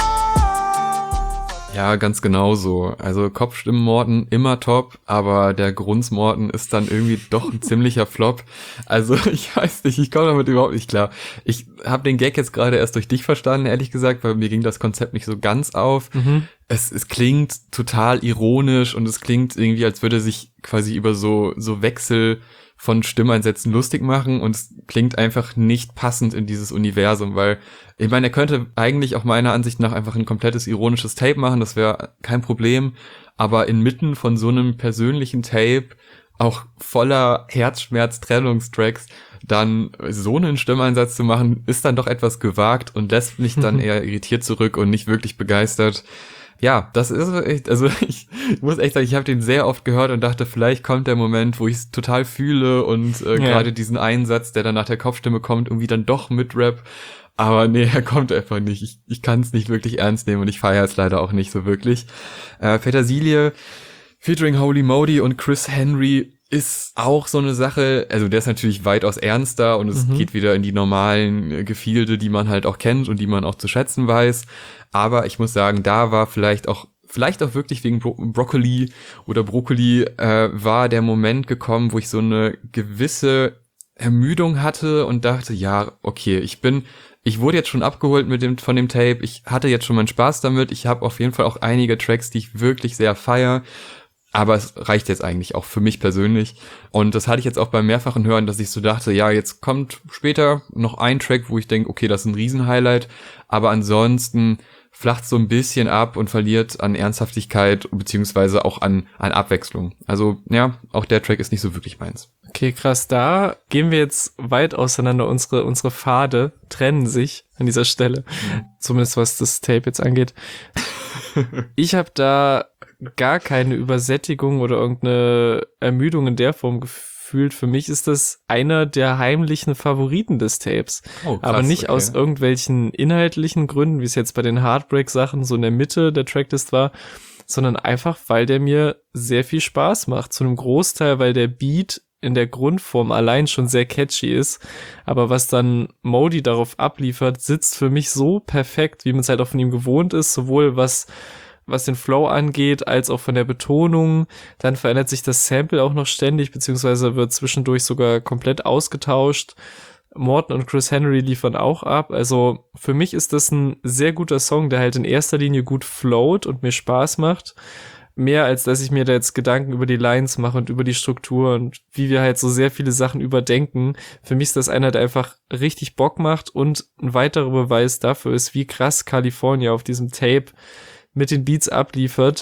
Ja, ganz genau so. Also Kopfstimmen-Morten immer top, aber der Grunz-Morten ist dann irgendwie doch ein ziemlicher Flop. Also ich weiß nicht, ich komme damit überhaupt nicht klar. Ich habe den Gag jetzt gerade erst durch dich verstanden, ehrlich gesagt, weil mir ging das Konzept nicht so ganz auf. Mhm. Es, es klingt total ironisch und es klingt irgendwie, als würde er sich quasi über so so Wechsel von Stimmeinsätzen lustig machen und es klingt einfach nicht passend in dieses Universum, weil ich meine, er könnte eigentlich auch meiner Ansicht nach einfach ein komplettes ironisches Tape machen, das wäre kein Problem, aber inmitten von so einem persönlichen Tape, auch voller Herzschmerz-Trennungstracks, dann so einen Stimmeinsatz zu machen, ist dann doch etwas gewagt und lässt mich dann eher irritiert zurück und nicht wirklich begeistert. Ja, das ist echt, also ich muss echt sagen, ich habe den sehr oft gehört und dachte, vielleicht kommt der Moment, wo ich es total fühle und äh, ja. gerade diesen Einsatz, der dann nach der Kopfstimme kommt, irgendwie dann doch mit Rap. Aber nee, er kommt einfach nicht. Ich, ich kann es nicht wirklich ernst nehmen und ich feiere es leider auch nicht so wirklich. Äh, Petersilie featuring Holy Modi und Chris Henry ist auch so eine Sache, also der ist natürlich weitaus ernster und es Mhm. geht wieder in die normalen äh, Gefilde, die man halt auch kennt und die man auch zu schätzen weiß. Aber ich muss sagen, da war vielleicht auch, vielleicht auch wirklich wegen Bro- Broccoli oder Brokkoli, äh, war der Moment gekommen, wo ich so eine gewisse Ermüdung hatte und dachte, ja, okay, ich bin, ich wurde jetzt schon abgeholt mit dem, von dem Tape, ich hatte jetzt schon meinen Spaß damit, ich habe auf jeden Fall auch einige Tracks, die ich wirklich sehr feier. Aber es reicht jetzt eigentlich auch für mich persönlich. Und das hatte ich jetzt auch beim mehrfachen Hören, dass ich so dachte, ja, jetzt kommt später noch ein Track, wo ich denke, okay, das ist ein Riesenhighlight. Aber ansonsten flacht so ein bisschen ab und verliert an Ernsthaftigkeit beziehungsweise auch an, an Abwechslung. Also ja, auch der Track ist nicht so wirklich meins. Okay, krass. Da gehen wir jetzt weit auseinander. Unsere, unsere Pfade trennen sich an dieser Stelle. Mhm. Zumindest was das Tape jetzt angeht. Ich habe da gar keine Übersättigung oder irgendeine Ermüdung in der Form gefühlt. Für mich ist das einer der heimlichen Favoriten des Tapes. Oh, krass, aber nicht okay. aus irgendwelchen inhaltlichen Gründen, wie es jetzt bei den Heartbreak-Sachen so in der Mitte der Tracklist war, sondern einfach, weil der mir sehr viel Spaß macht. Zu einem Großteil, weil der Beat in der Grundform allein schon sehr catchy ist, aber was dann Modi darauf abliefert, sitzt für mich so perfekt, wie man es halt auch von ihm gewohnt ist, sowohl was was den Flow angeht, als auch von der Betonung. Dann verändert sich das Sample auch noch ständig, beziehungsweise wird zwischendurch sogar komplett ausgetauscht. Morten und Chris Henry liefern auch ab. Also für mich ist das ein sehr guter Song, der halt in erster Linie gut flowt und mir Spaß macht. Mehr als, dass ich mir da jetzt Gedanken über die Lines mache und über die Struktur und wie wir halt so sehr viele Sachen überdenken. Für mich ist das einer, der einfach richtig Bock macht und ein weiterer Beweis dafür ist, wie krass California auf diesem Tape mit den Beats abliefert.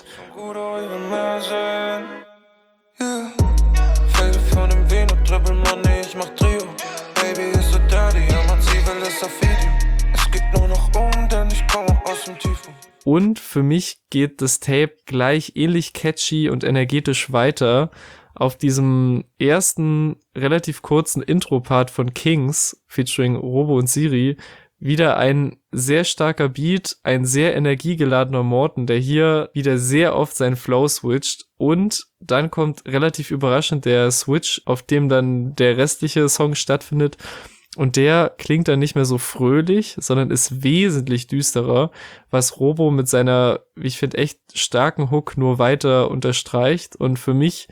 Und für mich geht das Tape gleich ähnlich catchy und energetisch weiter auf diesem ersten relativ kurzen Intro-Part von Kings featuring Robo und Siri. Wieder ein sehr starker Beat, ein sehr energiegeladener Morten, der hier wieder sehr oft seinen Flow switcht und dann kommt relativ überraschend der Switch, auf dem dann der restliche Song stattfindet und der klingt dann nicht mehr so fröhlich, sondern ist wesentlich düsterer, was Robo mit seiner, wie ich finde, echt starken Hook nur weiter unterstreicht und für mich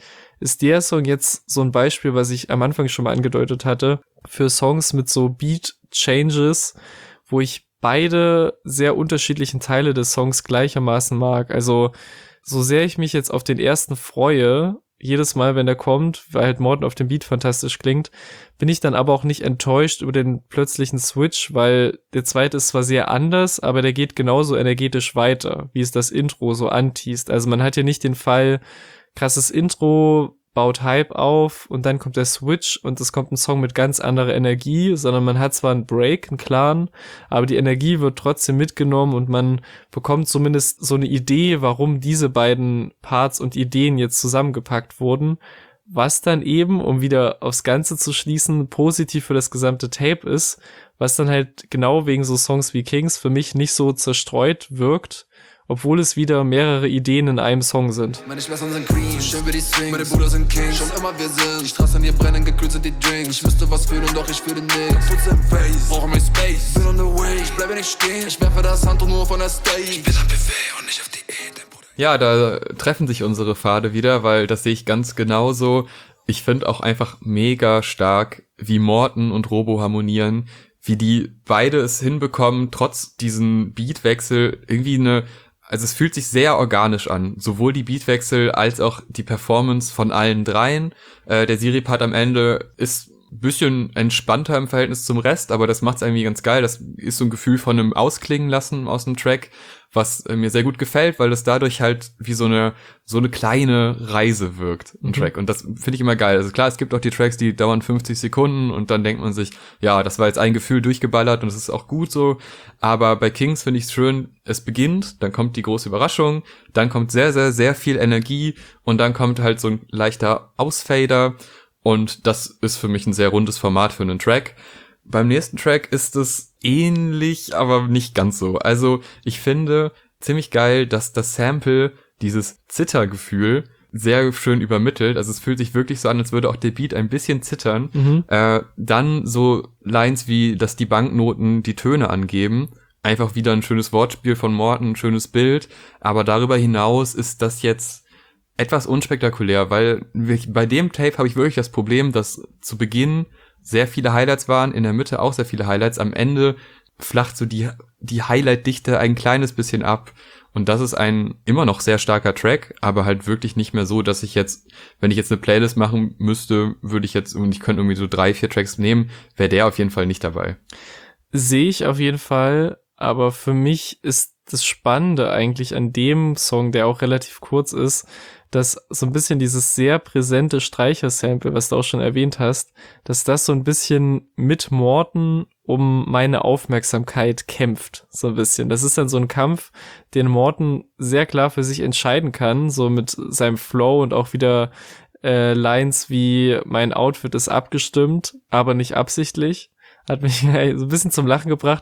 ist der Song jetzt so ein Beispiel, was ich am Anfang schon mal angedeutet hatte, für Songs mit so Beat-Changes, wo ich beide sehr unterschiedlichen Teile des Songs gleichermaßen mag. Also so sehr ich mich jetzt auf den ersten freue, jedes Mal, wenn der kommt, weil halt Morten auf dem Beat fantastisch klingt, bin ich dann aber auch nicht enttäuscht über den plötzlichen Switch, weil der zweite ist zwar sehr anders, aber der geht genauso energetisch weiter, wie es das Intro so anteast. Also man hat hier nicht den Fall, krasses Intro, baut Hype auf und dann kommt der Switch und es kommt ein Song mit ganz anderer Energie, sondern man hat zwar einen Break, einen klaren, aber die Energie wird trotzdem mitgenommen und man bekommt zumindest so eine Idee, warum diese beiden Parts und Ideen jetzt zusammengepackt wurden, was dann eben, um wieder aufs Ganze zu schließen, positiv für das gesamte Tape ist, was dann halt genau wegen so Songs wie Kings für mich nicht so zerstreut wirkt, obwohl es wieder mehrere Ideen in einem Song sind. Meine Schwestern sind Queen, schön wie die Swings. Meine Brüder sind Kings, schon immer wir sind. Die Straßen hier brennen, gekühlt sind die Drinks. Ich müsste was fühlen, doch ich fühle nichts. Putze im Face, brauche mehr Space. Bin on the way, ich bleibe nicht stehen. Ich werfe das Handtuch nur von der Stage. Ich bin am Buffet und nicht auf Diät, Bruder. Ja, da treffen sich unsere Pfade wieder, weil das sehe ich ganz genauso. Ich finde auch einfach mega stark, wie Morten und Robo harmonieren, wie die beide es hinbekommen, trotz diesen Beatwechsel irgendwie eine, also es fühlt sich sehr organisch an, sowohl die Beatwechsel als auch die Performance von allen dreien. Äh, der Siri-Part am Ende ist ein bisschen entspannter im Verhältnis zum Rest, aber das macht's irgendwie ganz geil. Das ist so ein Gefühl von einem Ausklingen lassen aus dem Track, was äh, mir sehr gut gefällt, weil es dadurch halt wie so eine so eine kleine Reise wirkt, ein mhm. Track. Und das finde ich immer geil. Also klar, es gibt auch die Tracks, die dauern fünfzig Sekunden und dann denkt man sich, ja, das war jetzt ein Gefühl durchgeballert und es ist auch gut so. Aber bei Kings finde ich es schön, es beginnt, dann kommt die große Überraschung, dann kommt sehr, sehr, sehr viel Energie und dann kommt halt so ein leichter Ausfader und das ist für mich ein sehr rundes Format für einen Track. Beim nächsten Track ist es ähnlich, aber nicht ganz so. Also ich finde ziemlich geil, dass das Sample dieses Zittergefühl sehr schön übermittelt. Also es fühlt sich wirklich so an, als würde auch der Beat ein bisschen zittern. Mhm. Äh, dann so Lines wie, dass die Banknoten die Töne angeben. Einfach wieder ein schönes Wortspiel von Morten, ein schönes Bild. Aber darüber hinaus ist das jetzt etwas unspektakulär, weil bei dem Tape habe ich wirklich das Problem, dass zu Beginn sehr viele Highlights waren, in der Mitte auch sehr viele Highlights. Am Ende flacht so die die Highlight-Dichte ein kleines bisschen ab. Und das ist ein immer noch sehr starker Track, aber halt wirklich nicht mehr so, dass ich jetzt, wenn ich jetzt eine Playlist machen müsste, würde ich jetzt, und ich könnte irgendwie so drei, vier Tracks nehmen, wäre der auf jeden Fall nicht dabei. Sehe ich auf jeden Fall, aber für mich ist das Spannende eigentlich an dem Song, der auch relativ kurz ist, dass so ein bisschen dieses sehr präsente Streicher-Sample, was du auch schon erwähnt hast, dass das so ein bisschen mit Morten um meine Aufmerksamkeit kämpft, so ein bisschen. Das ist dann so ein Kampf, den Morten sehr klar für sich entscheiden kann, so mit seinem Flow und auch wieder äh, Lines wie mein Outfit ist abgestimmt, aber nicht absichtlich. Hat mich so ein bisschen zum Lachen gebracht.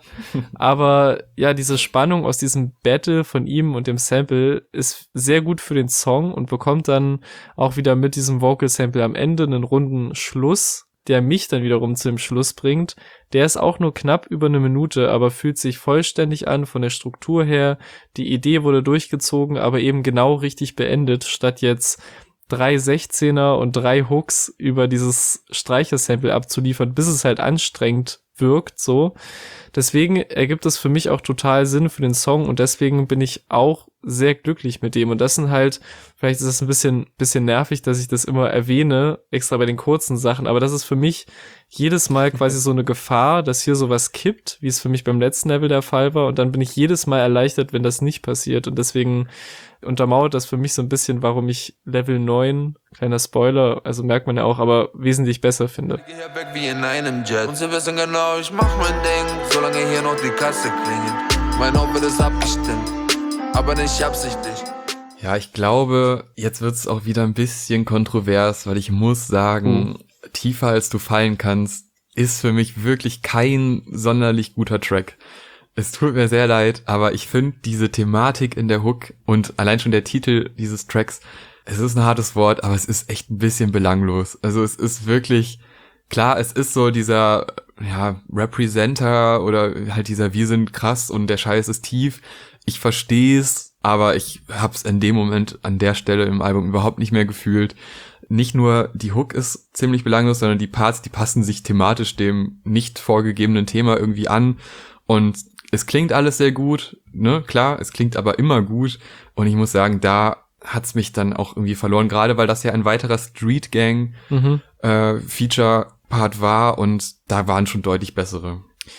Aber ja, diese Spannung aus diesem Battle von ihm und dem Sample ist sehr gut für den Song und bekommt dann auch wieder mit diesem Vocal-Sample am Ende einen runden Schluss, der mich dann wiederum zu dem Schluss bringt. Der ist auch nur knapp über eine Minute, aber fühlt sich vollständig an von der Struktur her. Die Idee wurde durchgezogen, aber eben genau richtig beendet, statt jetzt drei Sechzehner und drei Hooks über dieses Streicher-Sample abzuliefern, bis es halt anstrengend wirkt, so. Deswegen ergibt es für mich auch total Sinn für den Song und deswegen bin ich auch sehr glücklich mit dem. Und das sind halt, vielleicht ist das ein bisschen, bisschen nervig, dass ich das immer erwähne, extra bei den kurzen Sachen, aber das ist für mich jedes Mal quasi so eine Gefahr, dass hier sowas kippt, wie es für mich beim letzten Level der Fall war und dann bin ich jedes Mal erleichtert, wenn das nicht passiert und deswegen untermauert das für mich so ein bisschen, warum ich Level neun, kleiner Spoiler, also merkt man ja auch, aber wesentlich besser finde. Ich geh hier weg wie in einem Jet und sie wissen genau, ich mach mein Ding, solange hier noch die Kasse klingelt. Mein Outfit ist abgestimmt, aber nicht absichtlich. Ja, ich glaube, jetzt wird's auch wieder ein bisschen kontrovers, weil ich muss sagen, uh. Tiefer als du fallen kannst, ist für mich wirklich kein sonderlich guter Track. Es tut mir sehr leid, aber ich finde diese Thematik in der Hook und allein schon der Titel dieses Tracks, es ist ein hartes Wort, aber es ist echt ein bisschen belanglos. Also es ist wirklich, klar, es ist so dieser, ja, Representer oder halt dieser wir sind krass und der Scheiß ist tief. Ich verstehe es, aber ich hab's in dem Moment an der Stelle im Album überhaupt nicht mehr gefühlt. nicht nur die Hook ist ziemlich belanglos, sondern die Parts, die passen sich thematisch dem nicht vorgegebenen Thema irgendwie an und es klingt alles sehr gut, ne, klar, es klingt aber immer gut und ich muss sagen, da hat's mich dann auch irgendwie verloren, gerade weil das ja ein weiterer Street Gang mhm. äh, Feature-Part war und da waren schon deutlich bessere.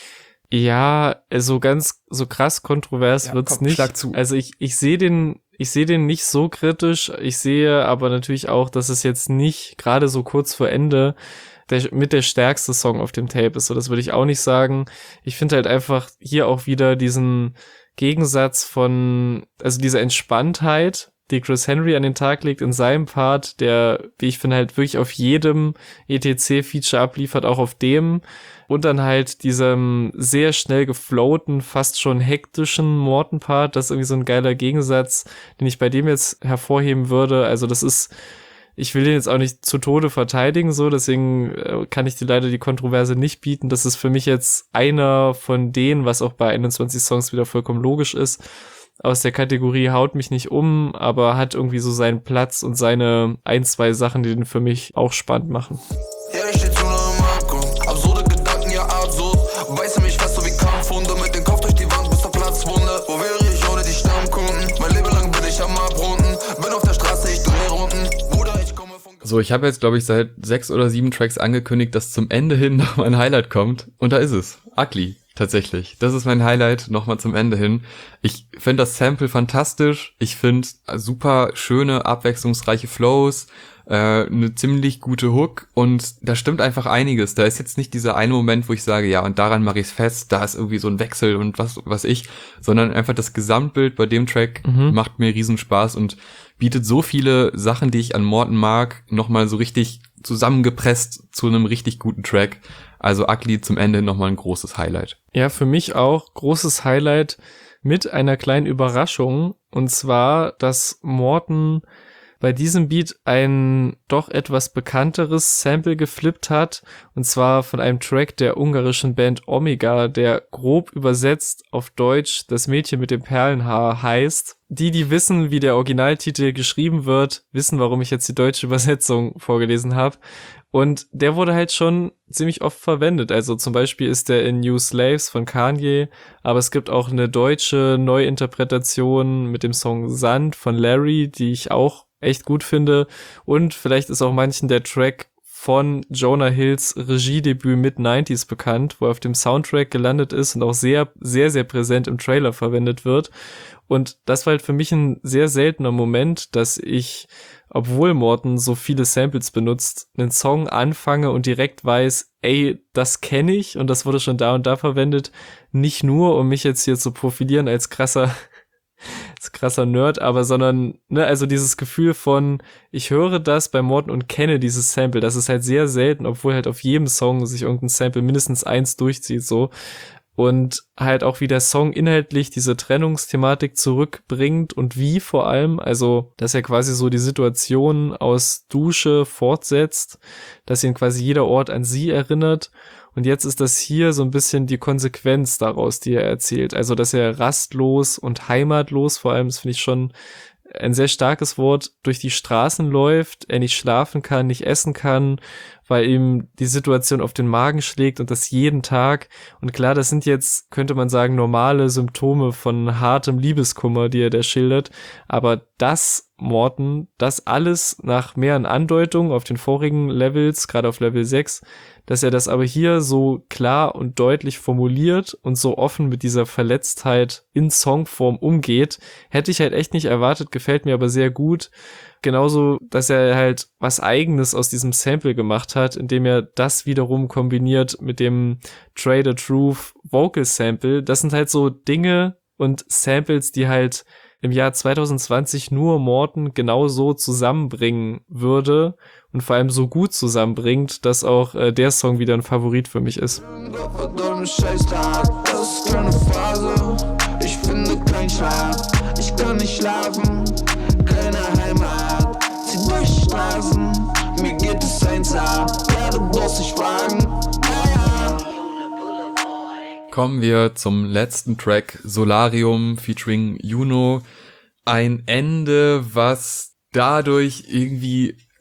Ja, so ganz, so krass kontrovers ja, wird's komm, nicht. Schlag zu. Also ich, ich sehe den, ich sehe den nicht so kritisch. Ich sehe aber natürlich auch, dass es jetzt nicht gerade so kurz vor Ende der, mit der stärkste Song auf dem Tape ist. So, das würde ich auch nicht sagen. Ich finde halt einfach hier auch wieder diesen Gegensatz von, also diese Entspanntheit, die Chris Henry an den Tag legt in seinem Part, der, wie ich finde, halt wirklich auf jedem E T C-Feature abliefert, auch auf dem. Und dann halt diesem sehr schnell geflowten, fast schon hektischen Morten-Part. Das ist irgendwie so ein geiler Gegensatz, den ich bei dem jetzt hervorheben würde. Also das ist, ich will den jetzt auch nicht zu Tode verteidigen, so, deswegen äh, kann ich dir leider die Kontroverse nicht bieten. Das ist für mich jetzt einer von denen, was auch bei einundzwanzig Songs wieder vollkommen logisch ist, aus der Kategorie haut mich nicht um, aber hat irgendwie so seinen Platz und seine ein, zwei Sachen, die den für mich auch spannend machen. Ja, ich steh zu neuem Marco. Absurde Gedanken, ja absurd. Beiße mich fest so wie Kampfhunde. Mit dem Kopf durch die Wand bis zur Platzwunde. Wo wäre ich ohne die Stammkunden? Mein Leben lang bin ich am Abrunden. Bin auf der Straße, ich dreh Runden. Bruder, ich komme von... So, ich habe jetzt, glaube ich, seit sechs oder sieben Tracks angekündigt, dass zum Ende hin noch mal ein Highlight kommt. Und da ist es. Ugly. Tatsächlich. Das ist mein Highlight nochmal zum Ende hin. Ich finde das Sample fantastisch. Ich finde super schöne, abwechslungsreiche Flows, äh, eine ziemlich gute Hook und da stimmt einfach einiges. Da ist jetzt nicht dieser eine Moment, wo ich sage, ja, und daran mache ich es fest, da ist irgendwie so ein Wechsel und was was ich, sondern einfach das Gesamtbild bei dem Track mhm. macht mir riesen Spaß und bietet so viele Sachen, die ich an Morten mag, nochmal so richtig zusammengepresst zu einem richtig guten Track. Also Ugly zum Ende nochmal ein großes Highlight. Ja, für mich auch großes Highlight mit einer kleinen Überraschung. Und zwar, dass Morten bei diesem Beat ein doch etwas bekannteres Sample geflippt hat. Und zwar von einem Track der ungarischen Band Omega, der grob übersetzt auf Deutsch Das Mädchen mit dem Perlenhaar heißt. Die, die wissen, wie der Originaltitel geschrieben wird, wissen, warum ich jetzt die deutsche Übersetzung vorgelesen habe. Und der wurde halt schon ziemlich oft verwendet. Also zum Beispiel ist der in New Slaves von Kanye, aber es gibt auch eine deutsche Neuinterpretation mit dem Song Sand von Larry, die ich auch echt gut finde. Und vielleicht ist auch manchen der Track von Jonah Hills Regiedebüt Mid-neunziger bekannt, wo er auf dem Soundtrack gelandet ist und auch sehr, sehr, sehr präsent im Trailer verwendet wird. Und das war halt für mich ein sehr seltener Moment, dass ich, obwohl Morten so viele Samples benutzt, einen Song anfange und direkt weiß, ey, das kenne ich und das wurde schon da und da verwendet. Nicht nur, um mich jetzt hier zu profilieren als krasser als krasser Nerd, aber sondern, ne, also dieses Gefühl von, ich höre das bei Morten und kenne dieses Sample, das ist halt sehr selten, obwohl halt auf jedem Song sich irgendein Sample mindestens eins durchzieht, so. Und halt auch wie der Song inhaltlich diese Trennungsthematik zurückbringt und wie vor allem, also dass er quasi so die Situation aus Dusche fortsetzt, dass ihn quasi jeder Ort an sie erinnert. Und jetzt ist das hier so ein bisschen die Konsequenz daraus, die er erzählt. Also dass er rastlos und heimatlos, vor allem, das finde ich schon ein sehr starkes Wort, durch die Straßen läuft, er nicht schlafen kann, nicht essen kann, weil ihm die Situation auf den Magen schlägt und das jeden Tag. Und klar, das sind jetzt, könnte man sagen, normale Symptome von hartem Liebeskummer, die er da schildert. Aber das, Morten, das alles nach mehreren Andeutungen auf den vorigen Levels, gerade auf Level sechs, dass er das aber hier so klar und deutlich formuliert und so offen mit dieser Verletztheit in Songform umgeht, hätte ich halt echt nicht erwartet, gefällt mir aber sehr gut. Genauso, dass er halt was Eigenes aus diesem Sample gemacht hat, indem er das wiederum kombiniert mit dem Trader Truth Vocal Sample. Das sind halt so Dinge und Samples, die halt im Jahr zwanzig zwanzig nur Morten genau so zusammenbringen würde und vor allem so gut zusammenbringt, dass auch äh, der Song wieder ein Favorit für mich ist. Ich finde keinen Schlaf, ich kann nicht schlafen, keine Heimat, zieh durch die Straßen, mir geht es einsam, ja, du brauchst dich fragen, ja, ja. Kommen wir zum letzten Track, Solarium featuring Juno. Ein Ende, was dadurch irgendwie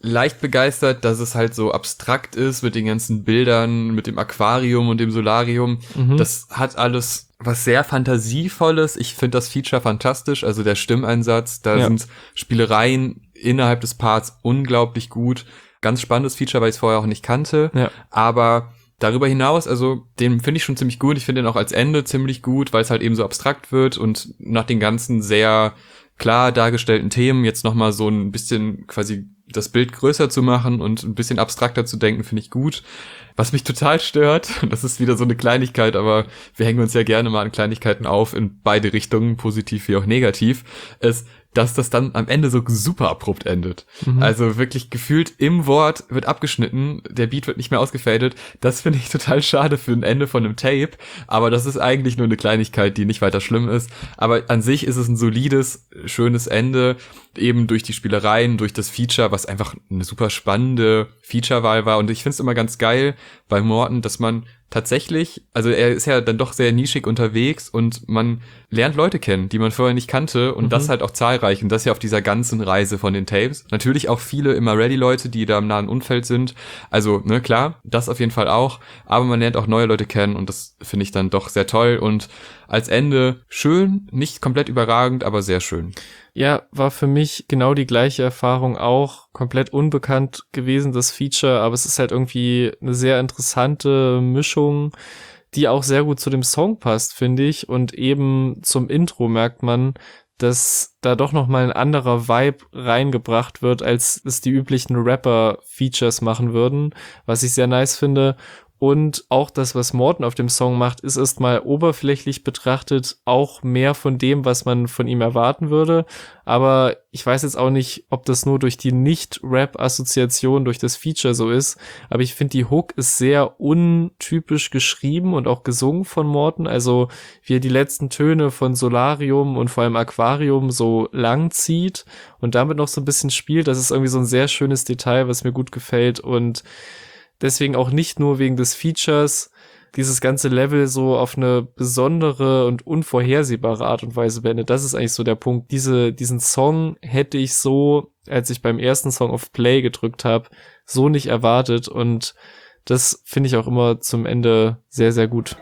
leicht begeistert, dass es halt so abstrakt ist mit den ganzen Bildern, mit dem Aquarium und dem Solarium. Mhm. Das hat alles was sehr Fantasievolles. Ich finde das Feature fantastisch, also der Stimmeinsatz, da Ja. sind Spielereien innerhalb des Parts unglaublich gut. Ganz spannendes Feature, weil ich es vorher auch nicht kannte. Ja. Aber darüber hinaus, also den finde ich schon ziemlich gut. Ich finde den auch als Ende ziemlich gut, weil es halt eben so abstrakt wird und nach den ganzen sehr klar dargestellten Themen jetzt nochmal so ein bisschen quasi das Bild größer zu machen und ein bisschen abstrakter zu denken, finde ich gut. Was mich total stört, und das ist wieder so eine Kleinigkeit, aber wir hängen uns ja gerne mal an Kleinigkeiten auf, in beide Richtungen, positiv wie auch negativ, ist, dass das dann am Ende so super abrupt endet. Mhm. Also wirklich gefühlt im Wort wird abgeschnitten, der Beat wird nicht mehr ausgefadet. Das finde ich total schade für ein Ende von einem Tape, aber das ist eigentlich nur eine Kleinigkeit, die nicht weiter schlimm ist. Aber an sich ist es ein solides, schönes Ende, eben durch die Spielereien, durch das Feature, was einfach eine super spannende Feature-Wahl war. Und ich finde es immer ganz geil bei Morten, dass man tatsächlich, also er ist ja dann doch sehr nischig unterwegs und man lernt Leute kennen, die man vorher nicht kannte und Mhm. das halt auch zahlreich und das ja auf dieser ganzen Reise von den Tapes. Natürlich auch viele immer Ready-Leute, die da im nahen Umfeld sind. Also, ne, klar, das auf jeden Fall auch, aber man lernt auch neue Leute kennen und das finde ich dann doch sehr toll und als Ende schön, nicht komplett überragend, aber sehr schön. Ja, war für mich genau die gleiche Erfahrung auch. Komplett unbekannt gewesen, das Feature, aber es ist halt irgendwie eine sehr interessante Mischung, die auch sehr gut zu dem Song passt, finde ich. Und eben zum Intro merkt man, dass da doch nochmal ein anderer Vibe reingebracht wird, als es die üblichen Rapper-Features machen würden, was ich sehr nice finde. Und auch das, was Morten auf dem Song macht, ist erstmal oberflächlich betrachtet auch mehr von dem, was man von ihm erwarten würde. Aber ich weiß jetzt auch nicht, ob das nur durch die Nicht-Rap-Assoziation durch das Feature so ist. Aber ich finde, die Hook ist sehr untypisch geschrieben und auch gesungen von Morten. Also wie er die letzten Töne von Solarium und vor allem Aquarium so lang zieht und damit noch so ein bisschen spielt. Das ist irgendwie so ein sehr schönes Detail, was mir gut gefällt und deswegen auch nicht nur wegen des Features dieses ganze Level so auf eine besondere und unvorhersehbare Art und Weise beendet. Das ist eigentlich so der Punkt. Diese, diesen Song hätte ich so, als ich beim ersten Song auf Play gedrückt habe, so nicht erwartet und das finde ich auch immer zum Ende sehr, sehr gut.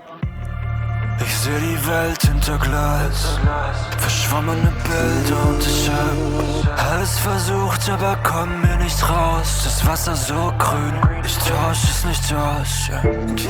Ich seh die Welt hinter Glas, verschwommene Bilder und ich hab alles versucht, aber komm mir nicht raus. Das Wasser so grün, ich tausch es nicht aus. Ja.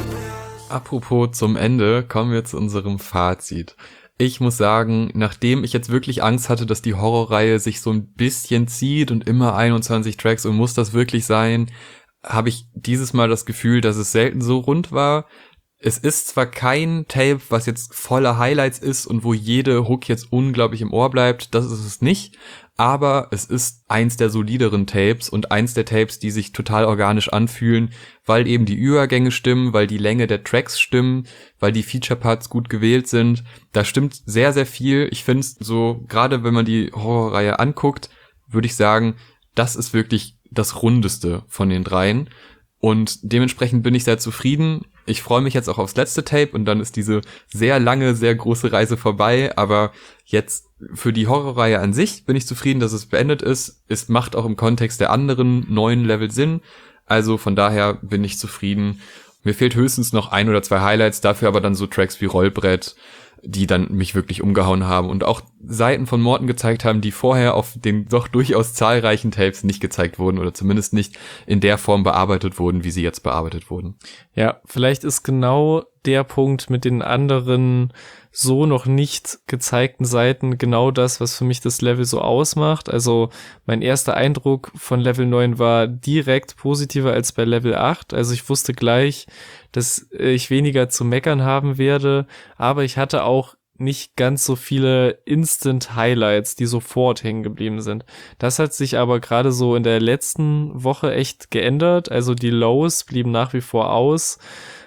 Apropos zum Ende, kommen wir zu unserem Fazit. Ich muss sagen, nachdem ich jetzt wirklich Angst hatte, dass die Horrorreihe sich so ein bisschen zieht und immer einundzwanzig Tracks und muss das wirklich sein, habe ich dieses Mal das Gefühl, dass es selten so rund war. Es ist zwar kein Tape, was jetzt voller Highlights ist und wo jede Hook jetzt unglaublich im Ohr bleibt, das ist es nicht, aber es ist eins der solideren Tapes und eins der Tapes, die sich total organisch anfühlen, weil eben die Übergänge stimmen, weil die Länge der Tracks stimmen, weil die Feature-Parts gut gewählt sind. Da stimmt sehr, sehr viel. Ich finde es so, gerade wenn man die Horrorreihe anguckt, würde ich sagen, das ist wirklich das Rundeste von den dreien. Und dementsprechend bin ich sehr zufrieden. Ich freue mich jetzt auch aufs letzte Tape und dann ist diese sehr lange, sehr große Reise vorbei. Aber jetzt für die Horrorreihe an sich bin ich zufrieden, dass es beendet ist. Es macht auch im Kontext der anderen neuen Level Sinn. Also von daher bin ich zufrieden. Mir fehlt höchstens noch ein oder zwei Highlights, dafür aber dann so Tracks wie Rollbrett, die dann mich wirklich umgehauen haben und auch Seiten von Morten gezeigt haben, die vorher auf den doch durchaus zahlreichen Tapes nicht gezeigt wurden oder zumindest nicht in der Form bearbeitet wurden, wie sie jetzt bearbeitet wurden. Ja, vielleicht ist genau der Punkt mit den anderen so noch nicht gezeigten Seiten genau das, was für mich das Level so ausmacht. Also mein erster Eindruck von Level neun war direkt positiver als bei Level acht. Also ich wusste gleich, dass ich weniger zu meckern haben werde, aber ich hatte auch nicht ganz so viele Instant-Highlights, die sofort hängen geblieben sind. Das hat sich aber gerade so in der letzten Woche echt geändert. Also die Lows blieben nach wie vor aus.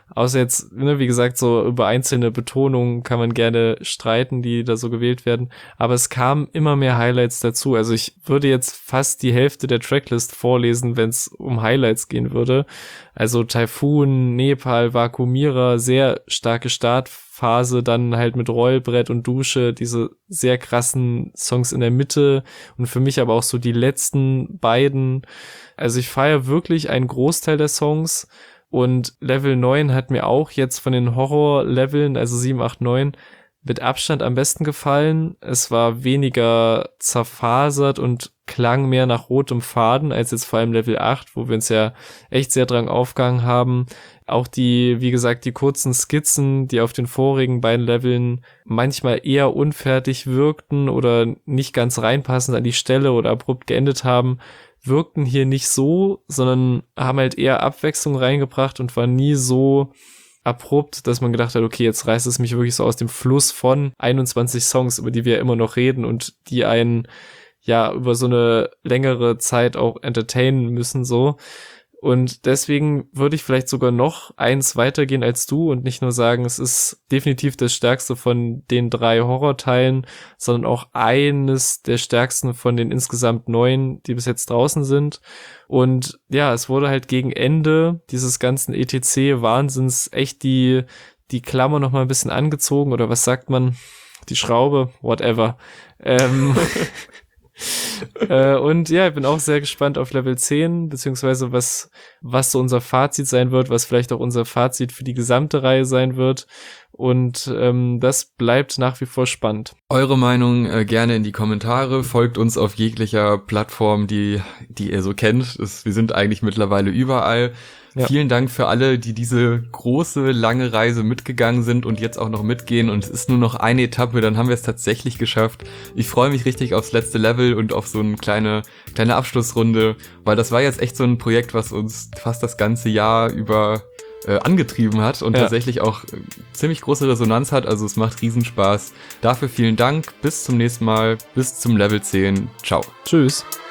Außer jetzt, ne, wie gesagt, so über einzelne Betonungen kann man gerne streiten, die da so gewählt werden. Aber es kamen immer mehr Highlights dazu. Also ich würde jetzt fast die Hälfte der Tracklist vorlesen, wenn es um Highlights gehen würde. Also Taifun, Nepal, Vakuumierer, sehr starke Startphase, dann halt mit Rollbrett und Dusche, diese sehr krassen Songs in der Mitte und für mich aber auch so die letzten beiden. Also ich feiere wirklich einen Großteil der Songs. Und Level neun hat mir auch jetzt von den Horror-Leveln, also sieben, acht, neun, mit Abstand am besten gefallen. Es war weniger zerfasert und klang mehr nach rotem Faden als jetzt vor allem Level acht, wo wir uns ja echt sehr dran aufgehangen haben. Auch die, wie gesagt, die kurzen Skizzen, die auf den vorigen beiden Leveln manchmal eher unfertig wirkten oder nicht ganz reinpassend an die Stelle oder abrupt geendet haben, wirkten hier nicht so, sondern haben halt eher Abwechslung reingebracht und waren nie so abrupt, dass man gedacht hat, okay, jetzt reißt es mich wirklich so aus dem Fluss von einundzwanzig Songs, über die wir immer noch reden und die einen ja über so eine längere Zeit auch entertainen müssen so. Und deswegen würde ich vielleicht sogar noch eins weitergehen als du und nicht nur sagen, es ist definitiv das stärkste von den drei Horrorteilen, sondern auch eines der stärksten von den insgesamt neun, die bis jetzt draußen sind. Und ja, es wurde halt gegen Ende dieses ganzen E T C-Wahnsinns echt die, die Klammer noch mal ein bisschen angezogen, oder was sagt man? Die Schraube? Whatever. Ähm... äh, und ja, ich bin auch sehr gespannt auf Level zehn, beziehungsweise was, was so unser Fazit sein wird, was vielleicht auch unser Fazit für die gesamte Reihe sein wird. Und ähm, das bleibt nach wie vor spannend. Eure Meinung äh, gerne in die Kommentare. Folgt uns auf jeglicher Plattform, die, die ihr so kennt. Es, wir sind eigentlich mittlerweile überall. Ja. Vielen Dank für alle, die diese große, lange Reise mitgegangen sind und jetzt auch noch mitgehen. Und es ist nur noch eine Etappe, dann haben wir es tatsächlich geschafft. Ich freue mich richtig aufs letzte Level und auf so eine kleine, kleine Abschlussrunde, weil das war jetzt echt so ein Projekt, was uns fast das ganze Jahr über äh, angetrieben hat und ja. tatsächlich auch äh, ziemlich große Resonanz hat. Also es macht Riesenspaß. Dafür vielen Dank. Bis zum nächsten Mal. Bis zum Level zehn. Ciao. Tschüss.